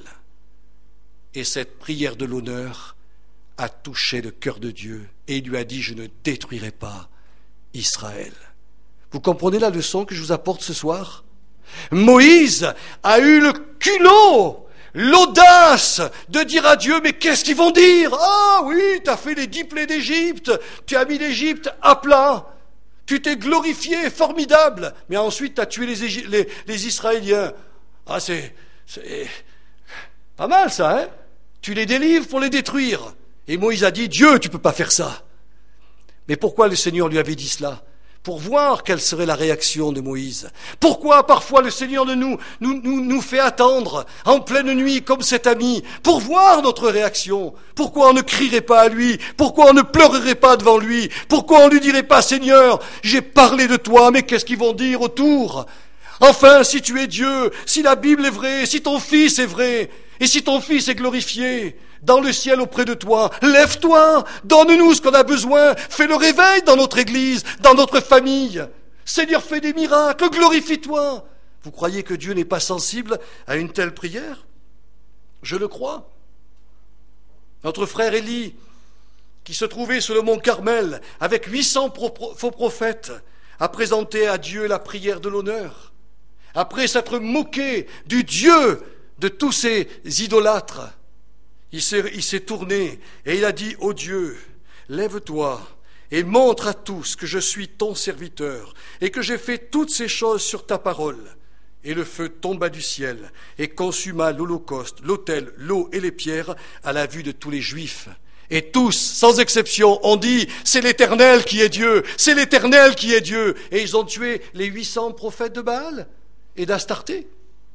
Et cette prière de l'honneur a touché le cœur de Dieu et il lui a dit, je ne détruirai pas Israël. Vous comprenez la leçon que je vous apporte ce soir? Moïse a eu le culot, l'audace de dire à Dieu, mais qu'est-ce qu'ils vont dire? Ah oui, tu as fait les 10 plaies d'Égypte, tu as mis l'Égypte à plat. Tu t'es glorifié, formidable, mais ensuite tu as tué les Israéliens. C'est pas mal ça, hein? Tu les délivres pour les détruire. Et Moïse a dit, Dieu, tu ne peux pas faire ça. Mais pourquoi le Seigneur lui avait dit cela? Pour voir quelle serait la réaction de Moïse. Pourquoi parfois le Seigneur nous fait attendre en pleine nuit comme cet ami, pour voir notre réaction? Pourquoi on ne crierait pas à lui? Pourquoi on ne pleurerait pas devant lui? Pourquoi on ne lui dirait pas, Seigneur, j'ai parlé de toi, mais qu'est-ce qu'ils vont dire autour? Enfin, si tu es Dieu, si la Bible est vraie, si ton Fils est vrai, et si ton Fils est glorifié dans le ciel auprès de toi, lève-toi, donne-nous ce qu'on a besoin, fais le réveil dans notre église, dans notre famille. Seigneur, fais des miracles, glorifie-toi. Vous croyez que Dieu n'est pas sensible à une telle prière? Je le crois. Notre frère Élie, qui se trouvait sur le mont Carmel avec 800 faux prophètes, a présenté à Dieu la prière de l'honneur. Après s'être moqué du Dieu de tous ces idolâtres, il s'est tourné et il a dit, ô Dieu, lève-toi et montre à tous que je suis ton serviteur et que j'ai fait toutes ces choses sur ta parole. Et le feu tomba du ciel et consuma l'holocauste, l'autel, l'eau et les pierres à la vue de tous les Juifs. Et tous, sans exception, ont dit, c'est l'Éternel qui est Dieu, c'est l'Éternel qui est Dieu. Et ils ont tué les 800 prophètes de Baal et d'Astarté.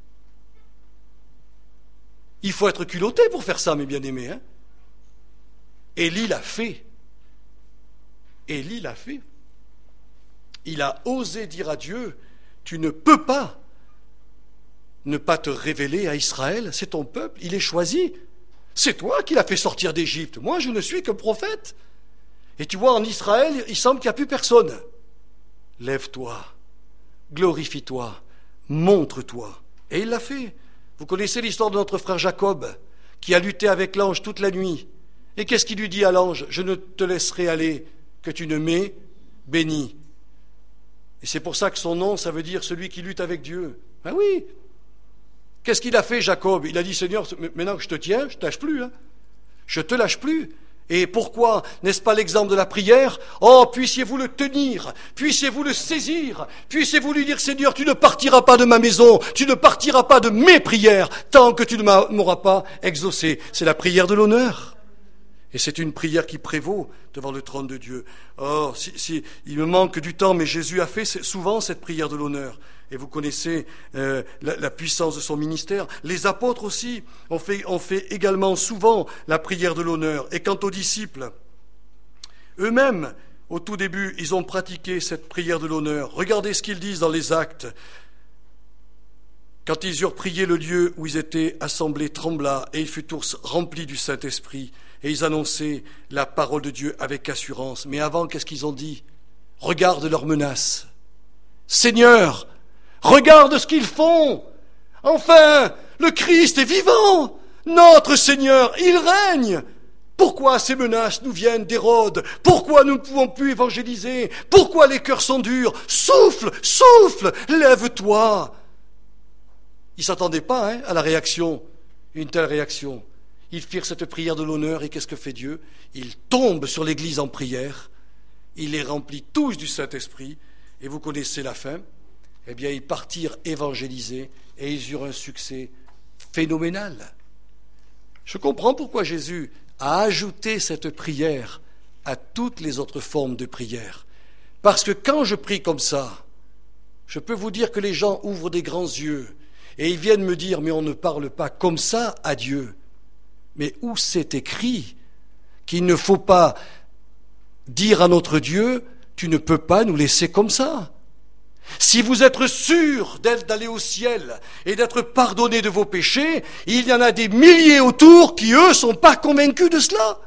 Il faut être culotté pour faire ça, mes bien-aimés. Élie l'a fait. Élie l'a fait. Il a osé dire à Dieu, tu ne peux pas ne pas te révéler à Israël, c'est ton peuple, il est choisi. C'est toi qui l'as fait sortir d'Égypte. Moi, je ne suis que prophète. Et tu vois, en Israël, il semble qu'il n'y a plus personne. Lève-toi, glorifie-toi, montre-toi. Et il l'a fait. Vous connaissez l'histoire de notre frère Jacob, qui a lutté avec l'ange toute la nuit. Et qu'est-ce qu'il lui dit à l'ange? Je ne te laisserai aller que tu ne m'aies béni. Et c'est pour ça que son nom, ça veut dire celui qui lutte avec Dieu. Ben oui. Qu'est-ce qu'il a fait, Jacob? Il a dit, Seigneur, maintenant que je te tiens, je ne te lâche plus. Je ne te lâche plus. Et pourquoi? N'est-ce pas l'exemple de la prière? Oh, puissiez-vous le tenir, puissiez-vous le saisir, puissiez-vous lui dire, Seigneur, tu ne partiras pas de ma maison, tu ne partiras pas de mes prières, tant que tu ne m'auras pas exaucé. C'est la prière de l'honneur. Et c'est une prière qui prévaut devant le trône de Dieu. Oh, il me manque du temps, mais Jésus a fait souvent cette prière de l'honneur. Et vous connaissez la puissance de son ministère. Les apôtres aussi ont fait également souvent la prière de l'honneur. Et quant aux disciples, eux-mêmes, au tout début, ils ont pratiqué cette prière de l'honneur. Regardez ce qu'ils disent dans les Actes. Quand ils eurent prié, le lieu où ils étaient assemblés trembla, et ils furent tous remplis du Saint-Esprit. Et ils annonçaient la parole de Dieu avec assurance. Mais avant, qu'est-ce qu'ils ont dit? Regarde leurs menaces. Seigneur, regarde ce qu'ils font. Enfin, le Christ est vivant. Notre Seigneur, il règne. Pourquoi ces menaces nous viennent d'Hérode? Pourquoi nous ne pouvons plus évangéliser? Pourquoi les cœurs sont durs? Souffle, souffle, lève-toi. Ils ne s'attendaient pas à la réaction, une telle réaction. Ils firent cette prière de l'honneur et qu'est-ce que fait Dieu? Il tombe sur l'Église en prière. il les remplit tous du Saint-Esprit, et vous connaissez la fin, eh bien ils partirent évangéliser, et ils eurent un succès phénoménal. Je comprends pourquoi Jésus a ajouté cette prière à toutes les autres formes de prière. Parce que quand je prie comme ça, je peux vous dire que les gens ouvrent des grands yeux et ils viennent me dire « mais on ne parle pas comme ça à Dieu ». Mais où c'est écrit qu'il ne faut pas dire à notre Dieu « tu ne peux pas nous laisser comme ça ». Si vous êtes sûr d'aller au ciel et d'être pardonné de vos péchés, il y en a des milliers autour qui, eux, ne sont pas convaincus de cela.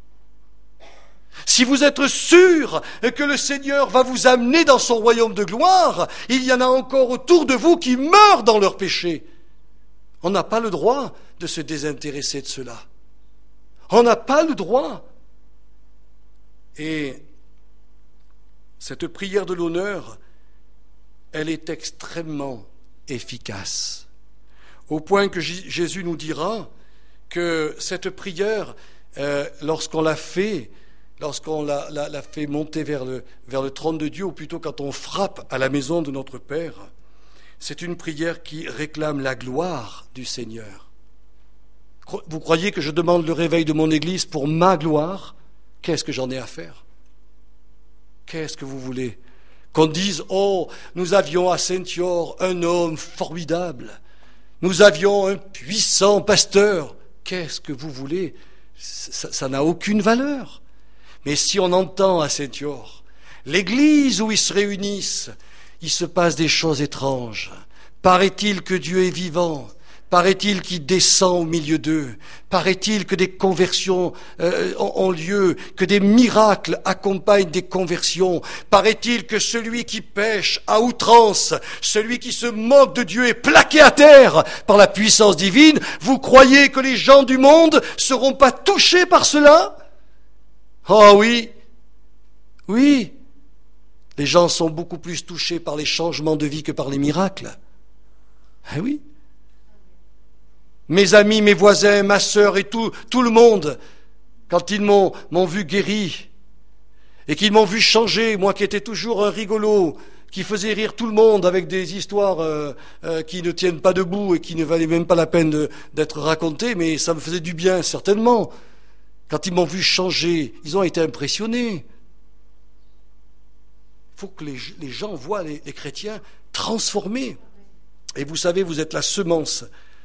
Si vous êtes sûr que le Seigneur va vous amener dans son royaume de gloire, il y en a encore autour de vous qui meurent dans leurs péchés. On n'a pas le droit de se désintéresser de cela. On n'a pas le droit. Et cette prière de l'honneur, elle est extrêmement efficace. Au point que Jésus nous dira que cette prière, lorsqu'on la fait monter vers le trône de Dieu, ou plutôt quand on frappe à la maison de notre Père, c'est une prière qui réclame la gloire du Seigneur. Vous croyez que je demande le réveil de mon Église pour ma gloire? Qu'est-ce que j'en ai à faire? Qu'est-ce que vous voulez? Qu'on dise, oh, nous avions à Saint-Yor un homme formidable, nous avions un puissant pasteur. Qu'est-ce que vous voulez? Ça n'a aucune valeur. Mais si on entend à Saint-Yor, l'église où ils se réunissent, il se passe des choses étranges. Paraît-il que Dieu est vivant. Paraît-il qu'il descend au milieu d'eux. Paraît-il que des conversions ont lieu, que des miracles accompagnent des conversions. Paraît-il que celui qui pêche à outrance, celui qui se moque de Dieu est plaqué à terre par la puissance divine. Vous croyez que les gens du monde ne seront pas touchés par cela? Oh oui, oui. Les gens sont beaucoup plus touchés par les changements de vie que par les miracles. Ah oui. Mes amis, mes voisins, ma sœur et tout le monde, quand ils m'ont vu guéri et qu'ils m'ont vu changer, moi qui étais toujours un rigolo, qui faisait rire tout le monde avec des histoires qui ne tiennent pas debout et qui ne valaient même pas la peine d'être racontées, mais ça me faisait du bien, certainement. Quand ils m'ont vu changer, ils ont été impressionnés. Il faut que les gens voient les chrétiens transformés. Et vous savez, vous êtes la semence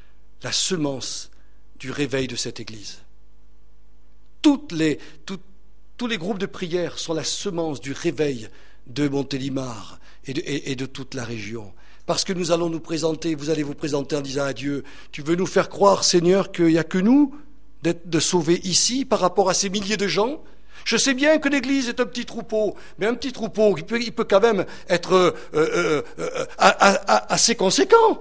du réveil de cette Église. Tous les groupes de prière sont la semence du réveil de Montélimar et de toute la région. Parce que nous allons nous présenter, vous allez vous présenter en disant à Dieu, tu veux nous faire croire, Seigneur, qu'il n'y a que nous de sauver ici par rapport à ces milliers de gens? Je sais bien que l'Église est un petit troupeau, mais un petit troupeau, il peut quand même être assez conséquent.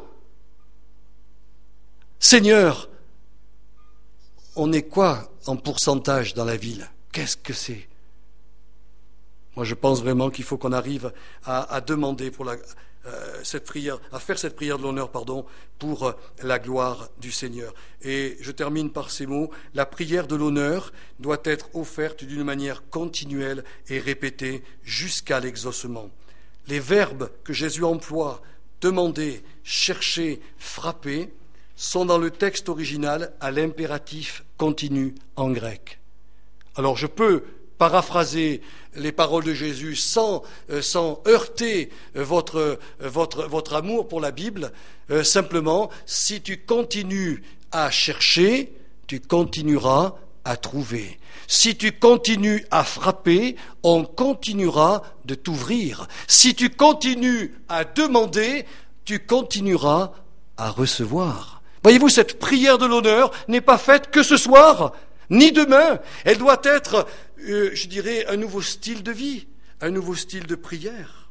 Seigneur, on est quoi en pourcentage dans la ville? Qu'est-ce que c'est? Moi, je pense vraiment qu'il faut qu'on arrive à demander pour cette prière, à faire cette prière de l'honneur, pour la gloire du Seigneur. Et je termine par ces mots. La prière de l'honneur doit être offerte d'une manière continuelle et répétée jusqu'à l'exaucement. Les verbes que Jésus emploie, demander, chercher, frapper, sont dans le texte original à l'impératif continu en grec. Alors je peux paraphraser les paroles de Jésus sans heurter votre amour pour la Bible. Simplement, si tu continues à chercher, tu continueras à trouver. Si tu continues à frapper, on continuera de t'ouvrir. Si tu continues à demander, tu continueras à recevoir. Voyez-vous, cette prière de l'honneur n'est pas faite que ce soir, ni demain. Elle doit être, je dirais, un nouveau style de vie, un nouveau style de prière.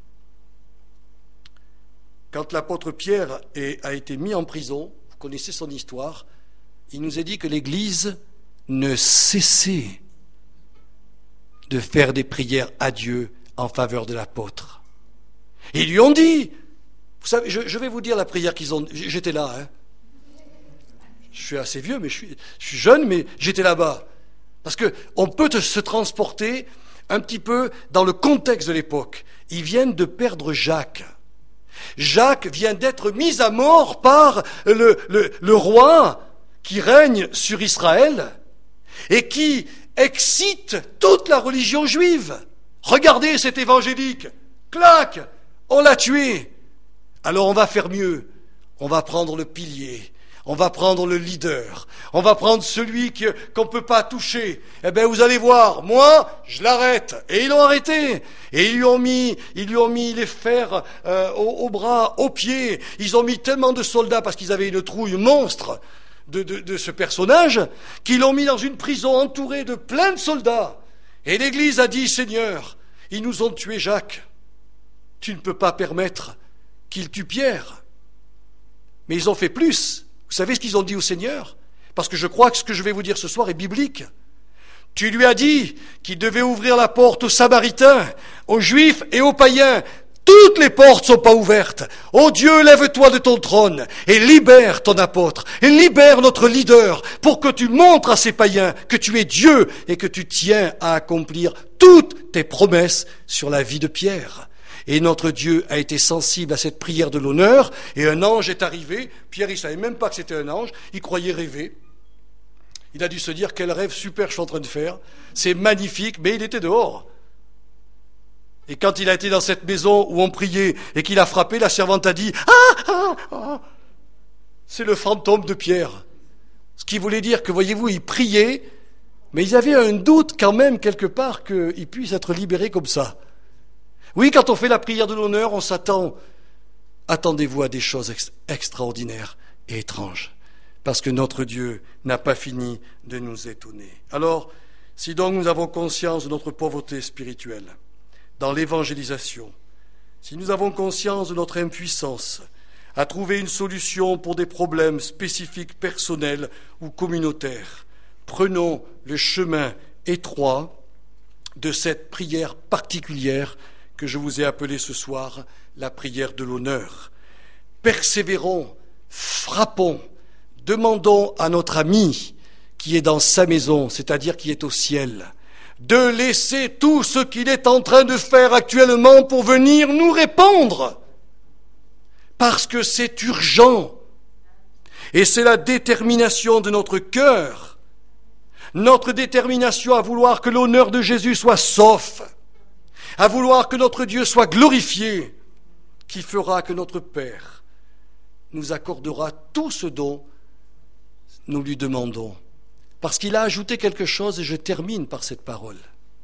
Quand l'apôtre Pierre a été mis en prison, vous connaissez son histoire, il nous a dit que l'Église ne cessait de faire des prières à Dieu en faveur de l'apôtre. Et ils lui ont dit, vous savez, je vais vous dire la prière qu'ils ont, j'étais là, hein. Je suis assez vieux, mais je suis jeune, mais j'étais là-bas. Parce qu'on peut se transporter un petit peu dans le contexte de l'époque. Ils viennent de perdre Jacques. Jacques vient d'être mis à mort par le roi qui règne sur Israël et qui excite toute la religion juive. Regardez cet évangélique, clac, on l'a tué. Alors on va faire mieux, on va prendre le pilier, on va prendre le leader, on va prendre celui qu'on ne peut pas toucher. Eh bien vous allez voir, moi je l'arrête. Et ils l'ont arrêté. Et ils lui ont mis les fers aux bras, aux pieds. Ils ont mis tellement de soldats parce qu'ils avaient une trouille monstre de ce personnage, qu'ils l'ont mis dans une prison entourée de plein de soldats. Et l'Église a dit, Seigneur, ils nous ont tué Jacques. Tu ne peux pas permettre qu'ils tuent Pierre. Mais ils ont fait plus. Vous savez ce qu'ils ont dit au Seigneur? Parce que je crois que ce que je vais vous dire ce soir est biblique. Tu lui as dit qu'il devait ouvrir la porte aux Samaritains, aux Juifs et aux païens. Toutes les portes ne sont pas ouvertes. Ô Dieu, lève-toi de ton trône et libère ton apôtre, et libère notre leader, pour que tu montres à ces païens que tu es Dieu et que tu tiens à accomplir toutes tes promesses sur la vie de Pierre. Et notre Dieu a été sensible à cette prière de l'honneur, et un ange est arrivé. Pierre, il ne savait même pas que c'était un ange, il croyait rêver. Il a dû se dire, quel rêve super je suis en train de faire, c'est magnifique, mais il était dehors. Et quand il a été dans cette maison où on priait et qu'il a frappé, la servante a dit « Ah, c'est le fantôme de Pierre ». Ce qui voulait dire que, voyez-vous, il priait, mais ils avaient un doute quand même quelque part qu'il puisse être libéré comme ça. Oui, quand on fait la prière de l'honneur, on s'attend, attendez-vous à des choses extraordinaires et étranges, parce que notre Dieu n'a pas fini de nous étonner. Alors, si donc nous avons conscience de notre pauvreté spirituelle, dans l'évangélisation, si nous avons conscience de notre impuissance à trouver une solution pour des problèmes spécifiques personnels ou communautaires, prenons le chemin étroit de cette prière particulière que je vous ai appelée ce soir la prière de l'honneur. Persévérons, frappons, demandons à notre ami qui est dans sa maison, c'est-à-dire qui est au ciel, de laisser tout ce qu'il est en train de faire actuellement pour venir nous répondre. Parce que c'est urgent. Et c'est la détermination de notre cœur, notre détermination à vouloir que l'honneur de Jésus soit sauf, à vouloir que notre Dieu soit glorifié, qui fera que notre Père nous accordera tout ce dont nous lui demandons. Parce qu'il a ajouté quelque chose, et je termine par cette parole.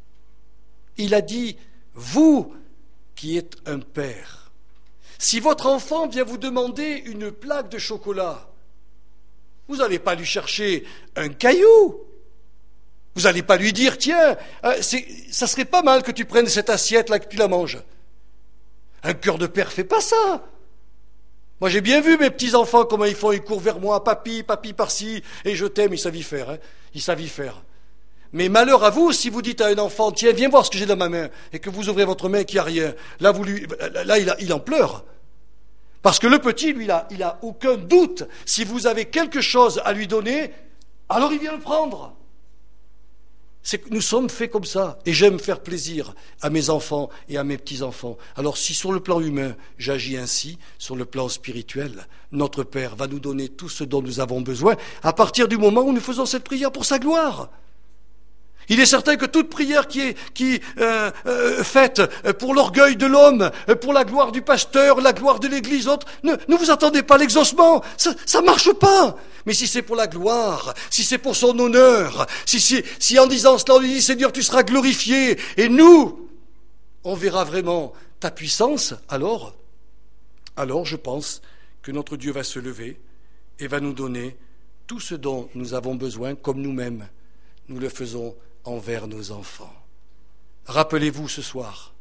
Il a dit, vous qui êtes un père, si votre enfant vient vous demander une plaque de chocolat, vous n'allez pas lui chercher un caillou. Vous n'allez pas lui dire, tiens, ça serait pas mal que tu prennes cette assiette-là et que tu la manges. Un cœur de père fait pas ça. Moi, j'ai bien vu mes petits-enfants, comment ils font, ils courent vers moi, papi par-ci, et je t'aime, ils savent y faire, ils savent y faire. Mais malheur à vous, si vous dites à un enfant, tiens, viens voir ce que j'ai dans ma main, et que vous ouvrez votre main et qu'il n'y a rien, là, il en pleure. Parce que le petit, lui, il a aucun doute, si vous avez quelque chose à lui donner, alors il vient le prendre. C'est que nous sommes faits comme ça, et j'aime faire plaisir à mes enfants et à mes petits-enfants. Alors si sur le plan humain, j'agis ainsi, sur le plan spirituel, notre Père va nous donner tout ce dont nous avons besoin à partir du moment où nous faisons cette prière pour sa gloire. Il est certain que toute prière qui est faite pour l'orgueil de l'homme, pour la gloire du pasteur, la gloire de l'Église, autre, ne vous attendez pas à l'exaucement, ça ne marche pas. Mais si c'est pour la gloire, si c'est pour son honneur, si en disant cela on lui dit Seigneur tu seras glorifié, et nous, on verra vraiment ta puissance, alors je pense que notre Dieu va se lever et va nous donner tout ce dont nous avons besoin, comme nous-mêmes, nous le faisons envers nos enfants. Rappelez-vous ce soir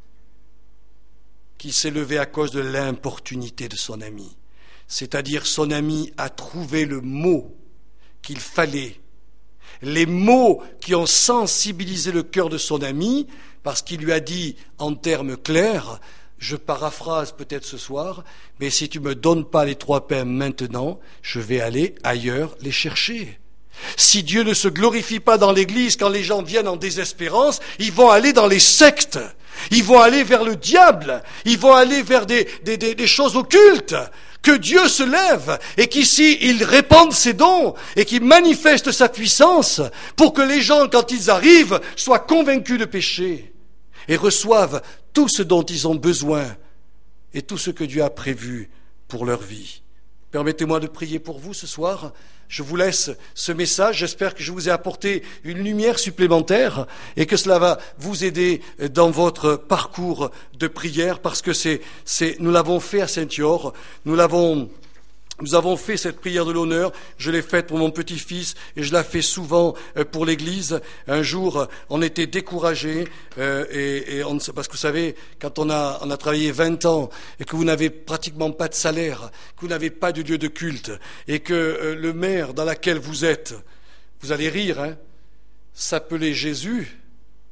qu'il s'est levé à cause de l'importunité de son ami. C'est-à-dire son ami a trouvé le mot qu'il fallait, les mots qui ont sensibilisé le cœur de son ami, parce qu'il lui a dit en termes clairs, je paraphrase peut-être ce soir, mais si tu ne me donnes pas les 3 pains maintenant, je vais aller ailleurs les chercher. Si Dieu ne se glorifie pas dans l'Église, quand les gens viennent en désespérance, ils vont aller dans les sectes, ils vont aller vers le diable, ils vont aller vers des choses occultes. Que Dieu se lève et qu'ici il répande ses dons et qu'il manifeste sa puissance pour que les gens, quand ils arrivent, soient convaincus de péché et reçoivent tout ce dont ils ont besoin et tout ce que Dieu a prévu pour leur vie. Permettez-moi de prier pour vous ce soir. Je vous laisse ce message. J'espère que je vous ai apporté une lumière supplémentaire et que cela va vous aider dans votre parcours de prière, parce que nous l'avons fait à Saint-Yor. Nous avons fait cette prière de l'honneur. Je l'ai faite pour mon petit-fils et je la fais souvent pour l'Église. Un jour, on était découragés parce que vous savez, quand on a travaillé 20 ans et que vous n'avez pratiquement pas de salaire, que vous n'avez pas de lieu de culte et que le maire dans laquelle vous êtes, vous allez rire, hein, s'appelait Jésus.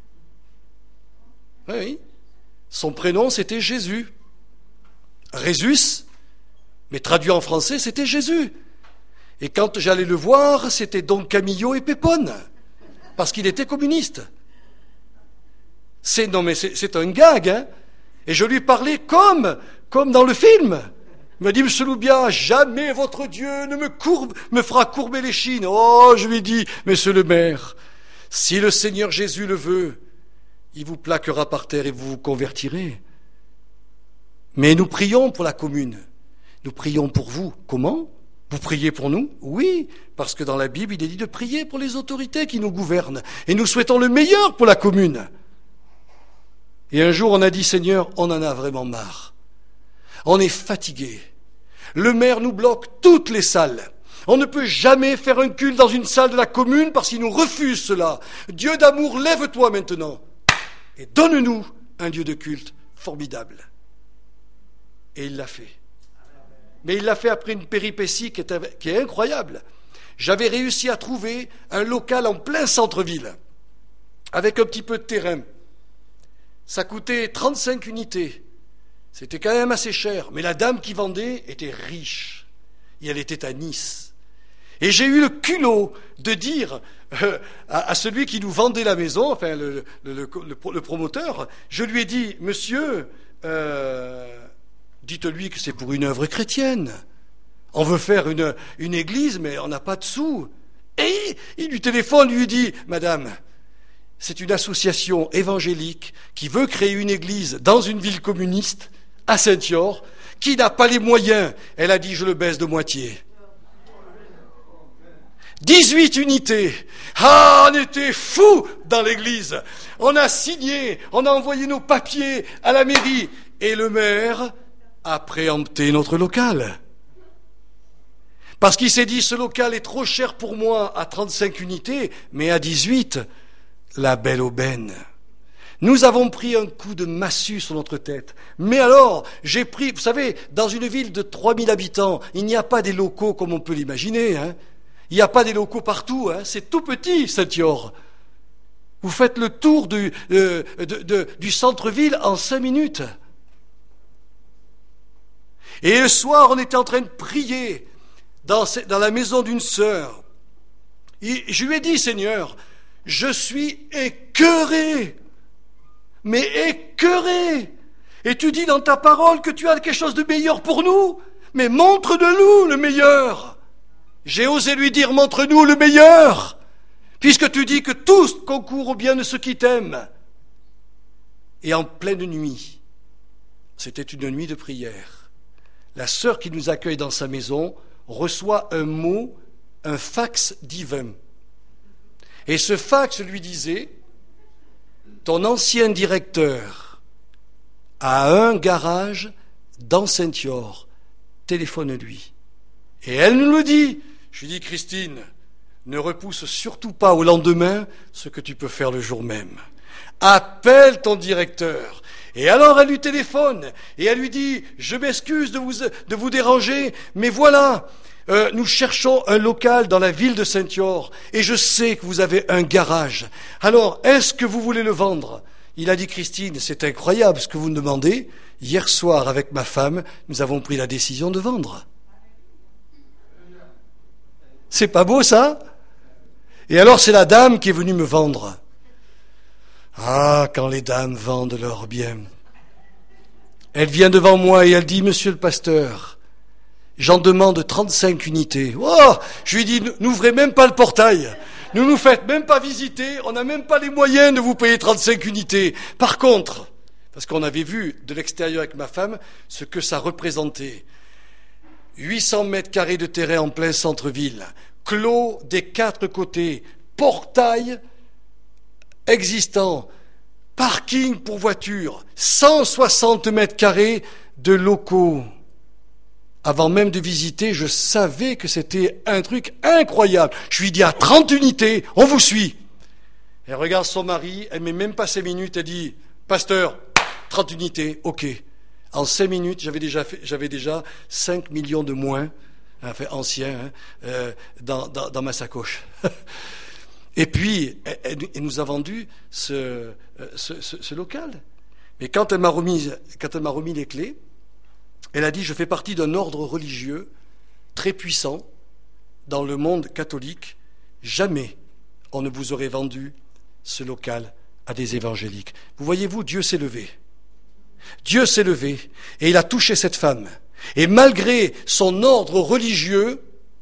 Oui, son prénom c'était Jésus. Résus. Mais traduit en français, c'était Jésus. Et quand j'allais le voir, c'était Don Camillo et Pépone, parce qu'il était communiste. C'est un gag, hein. Et je lui parlais comme dans le film. Il m'a dit, Monsieur Loubia, jamais votre Dieu ne me fera courber les chines. Oh, je lui ai dit, Monsieur le maire, si le Seigneur Jésus le veut, il vous plaquera par terre et vous vous convertirez. Mais nous prions pour la commune. Nous prions pour vous. Comment? Vous priez pour nous? Oui, parce que dans la Bible, il est dit de prier pour les autorités qui nous gouvernent. Et nous souhaitons le meilleur pour la commune. Et un jour, on a dit, Seigneur, on en a vraiment marre. On est fatigué. Le maire nous bloque toutes les salles. On ne peut jamais faire un culte dans une salle de la commune parce qu'il nous refuse cela. Dieu d'amour, lève-toi maintenant et donne-nous un lieu de culte formidable. Et il l'a fait. Mais il l'a fait après une péripétie qui est incroyable. J'avais réussi à trouver un local en plein centre-ville, avec un petit peu de terrain. Ça coûtait 35 unités. C'était quand même assez cher. Mais la dame qui vendait était riche. Et elle était à Nice. Et j'ai eu le culot de dire à celui qui nous vendait la maison, enfin le promoteur, je lui ai dit, monsieur... dites-lui que c'est pour une œuvre chrétienne. On veut faire une église, mais on n'a pas de sous. Et il lui téléphone, lui dit, Madame, c'est une association évangélique qui veut créer une église dans une ville communiste, à Saint-Yor, qui n'a pas les moyens. Elle a dit, je le baisse de moitié. 18 unités. Ah, on était fous dans l'église. On a signé, on a envoyé nos papiers à la mairie. Et le maire a préempté notre local. Parce qu'il s'est dit, ce local est trop cher pour moi à 35 unités, mais à 18, la belle aubaine. Nous avons pris un coup de massue sur notre tête. Mais alors, j'ai pris, vous savez, dans une ville de 3000 habitants, il n'y a pas des locaux comme on peut l'imaginer, hein. Il n'y a pas des locaux partout, hein. C'est tout petit, Saint-Yor. Vous faites le tour du centre-ville en 5 minutes. Et le soir, on était en train de prier dans la maison d'une sœur. Et je lui ai dit, Seigneur, je suis écœuré, mais écœuré. Et tu dis dans ta parole que tu as quelque chose de meilleur pour nous, mais montre-nous le meilleur. J'ai osé lui dire, montre-nous le meilleur, puisque tu dis que tous concourent au bien de ceux qui t'aiment. Et en pleine nuit, c'était une nuit de prière, la sœur qui nous accueille dans sa maison reçoit un fax divin. Et ce fax lui disait, ton ancien directeur a un garage dans Saint-Yor, téléphone-lui. Et elle nous le dit. Je lui dis, Christine, ne repousse surtout pas au lendemain ce que tu peux faire le jour même. Appelle ton directeur. Et alors elle lui téléphone et elle lui dit, je m'excuse de vous déranger, mais voilà, nous cherchons un local dans la ville de Saint-Yor et je sais que vous avez un garage. Alors, est-ce que vous voulez le vendre? Il a dit, Christine, c'est incroyable ce que vous me demandez. Hier soir, avec ma femme, nous avons pris la décision de vendre. C'est pas beau ça? Et alors c'est la dame qui est venue me vendre. Ah, quand les dames vendent leurs biens. Elle vient devant moi et elle dit, monsieur le pasteur, j'en demande 35 unités. Oh, je lui dis, n'ouvrez même pas le portail. Ne nous faites même pas visiter. On n'a même pas les moyens de vous payer 35 unités. Par contre, parce qu'on avait vu de l'extérieur avec ma femme ce que ça représentait. 800 mètres carrés de terrain en plein centre-ville, clos des 4 côtés, portail existant, parking pour voitures, 160 mètres carrés de locaux. Avant même de visiter, je savais que c'était un truc incroyable. Je lui dis à 30 unités, on vous suit. Elle regarde son mari, elle met même pas 5 minutes, elle dit, pasteur, 30 unités, ok. En 5 minutes, j'avais déjà 5 millions de moins, enfin anciens, dans ma sacoche. Et puis, elle nous a vendu ce local. Mais quand elle m'a remis les clés, elle a dit, je fais partie d'un ordre religieux très puissant dans le monde catholique. Jamais on ne vous aurait vendu ce local à des évangéliques. Vous voyez-vous, Dieu s'est levé. Dieu s'est levé et il a touché cette femme. Et malgré son ordre religieux,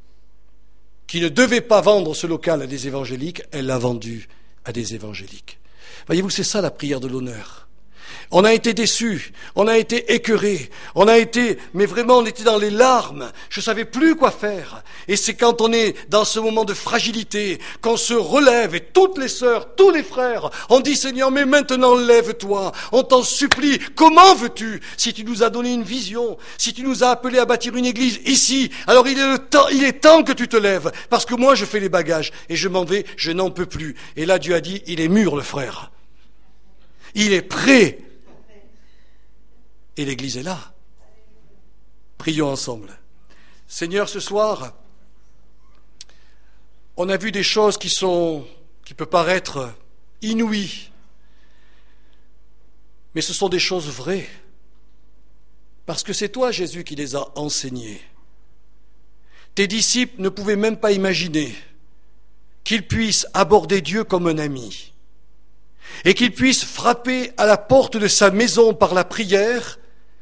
qui ne devait pas vendre ce local à des évangéliques, elle l'a vendu à des évangéliques. Voyez-vous, c'est ça la prière de l'honneur. On a été déçus, on a été écœurés, mais vraiment on était dans les larmes, je ne savais plus quoi faire. Et c'est quand on est dans ce moment de fragilité, qu'on se relève, et toutes les sœurs, tous les frères, on dit Seigneur, mais maintenant lève-toi, on t'en supplie, comment veux-tu? Si tu nous as donné une vision, si tu nous as appelés à bâtir une église ici, alors il est temps que tu te lèves, parce que moi je fais les bagages, et je m'en vais, je n'en peux plus. Et là Dieu a dit, il est mûr le frère, il est prêt. Et l'Église est là. Prions ensemble. Seigneur, ce soir, on a vu des choses qui peuvent paraître inouïes, mais ce sont des choses vraies, parce que c'est toi, Jésus, qui les as enseignées. Tes disciples ne pouvaient même pas imaginer qu'ils puissent aborder Dieu comme un ami, et qu'ils puissent frapper à la porte de sa maison par la prière,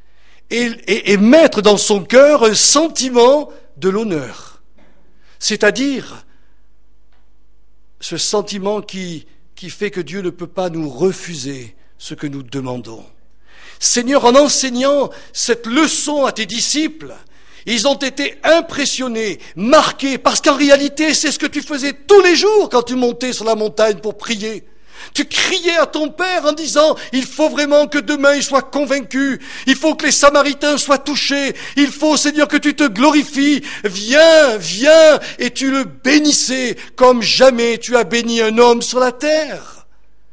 et mettre dans son cœur un sentiment de l'honneur. C'est-à-dire ce sentiment qui fait que Dieu ne peut pas nous refuser ce que nous demandons. Seigneur, en enseignant cette leçon à tes disciples, ils ont été impressionnés, marqués, parce qu'en réalité, c'est ce que tu faisais tous les jours quand tu montais sur la montagne pour prier. Tu criais à ton Père en disant, il faut vraiment que demain il soit convaincu, il faut que les Samaritains soient touchés, il faut, Seigneur, que tu te glorifies, viens, viens, et tu le bénissais comme jamais tu as béni un homme sur la terre.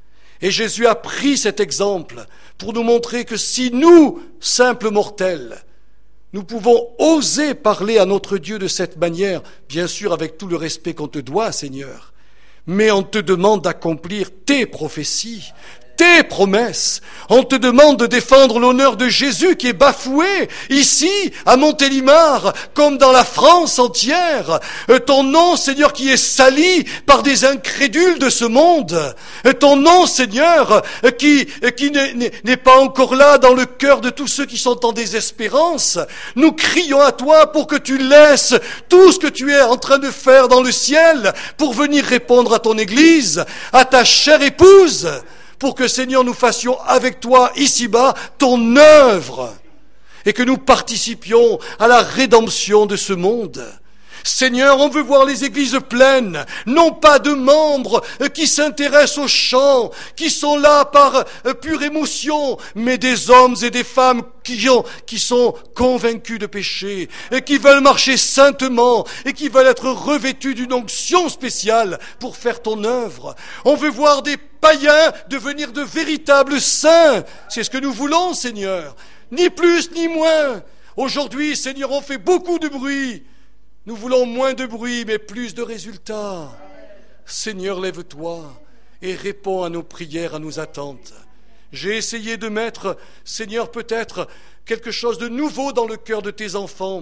Et Jésus a pris cet exemple pour nous montrer que si nous, simples mortels, nous pouvons oser parler à notre Dieu de cette manière, bien sûr avec tout le respect qu'on te doit, Seigneur, mais on te demande d'accomplir tes prophéties, tes promesses. On te demande de défendre l'honneur de Jésus qui est bafoué ici, à Montélimar, comme dans la France entière. Ton nom, Seigneur, qui est sali par des incrédules de ce monde. Ton nom, Seigneur, qui n'est pas encore là dans le cœur de tous ceux qui sont en désespérance. Nous crions à toi pour que tu laisses tout ce que tu es en train de faire dans le ciel pour venir répondre à ton Église, à ta chère épouse, pour que, Seigneur, nous fassions avec toi, ici-bas, ton œuvre, et que nous participions à la rédemption de ce monde. Seigneur, on veut voir les églises pleines, non pas de membres qui s'intéressent aux chants, qui sont là par pure émotion, mais des hommes et des femmes qui sont convaincus de péché, et qui veulent marcher saintement, et qui veulent être revêtus d'une onction spéciale pour faire ton œuvre. On veut voir des païens devenir de véritables saints. C'est ce que nous voulons, Seigneur. Ni plus ni moins. Aujourd'hui, Seigneur, on fait beaucoup de bruit. Nous voulons moins de bruit, mais plus de résultats. Seigneur, lève-toi et réponds à nos prières, à nos attentes. J'ai essayé de mettre, Seigneur, peut-être quelque chose de nouveau dans le cœur de tes enfants.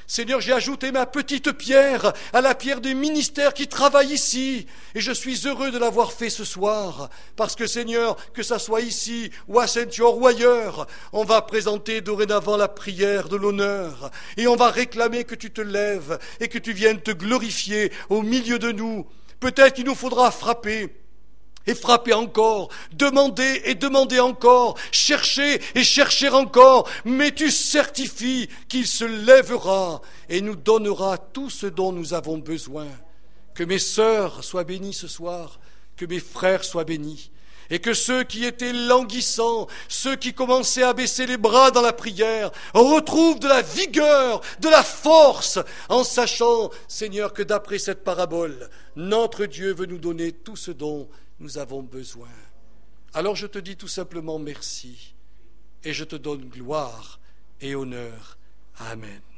Seigneur, j'ai ajouté ma petite pierre à la pierre des ministères qui travaillent ici. Et je suis heureux de l'avoir fait ce soir. Parce que, Seigneur, que ça soit ici, ou à Saint-Yor, ou ailleurs, on va présenter dorénavant la prière de l'honneur. Et on va réclamer que tu te lèves et que tu viennes te glorifier au milieu de nous. Peut-être qu'il nous faudra frapper. Et frapper encore, demander et demander encore, chercher et chercher encore, mais tu certifies qu'il se lèvera et nous donnera tout ce dont nous avons besoin. Que mes sœurs soient bénies ce soir, que mes frères soient bénis, et que ceux qui étaient languissants, ceux qui commençaient à baisser les bras dans la prière, retrouvent de la vigueur, de la force, en sachant, Seigneur, que d'après cette parabole, notre Dieu veut nous donner tout ce dont nous avons besoin. Alors je te dis tout simplement merci et je te donne gloire et honneur. Amen.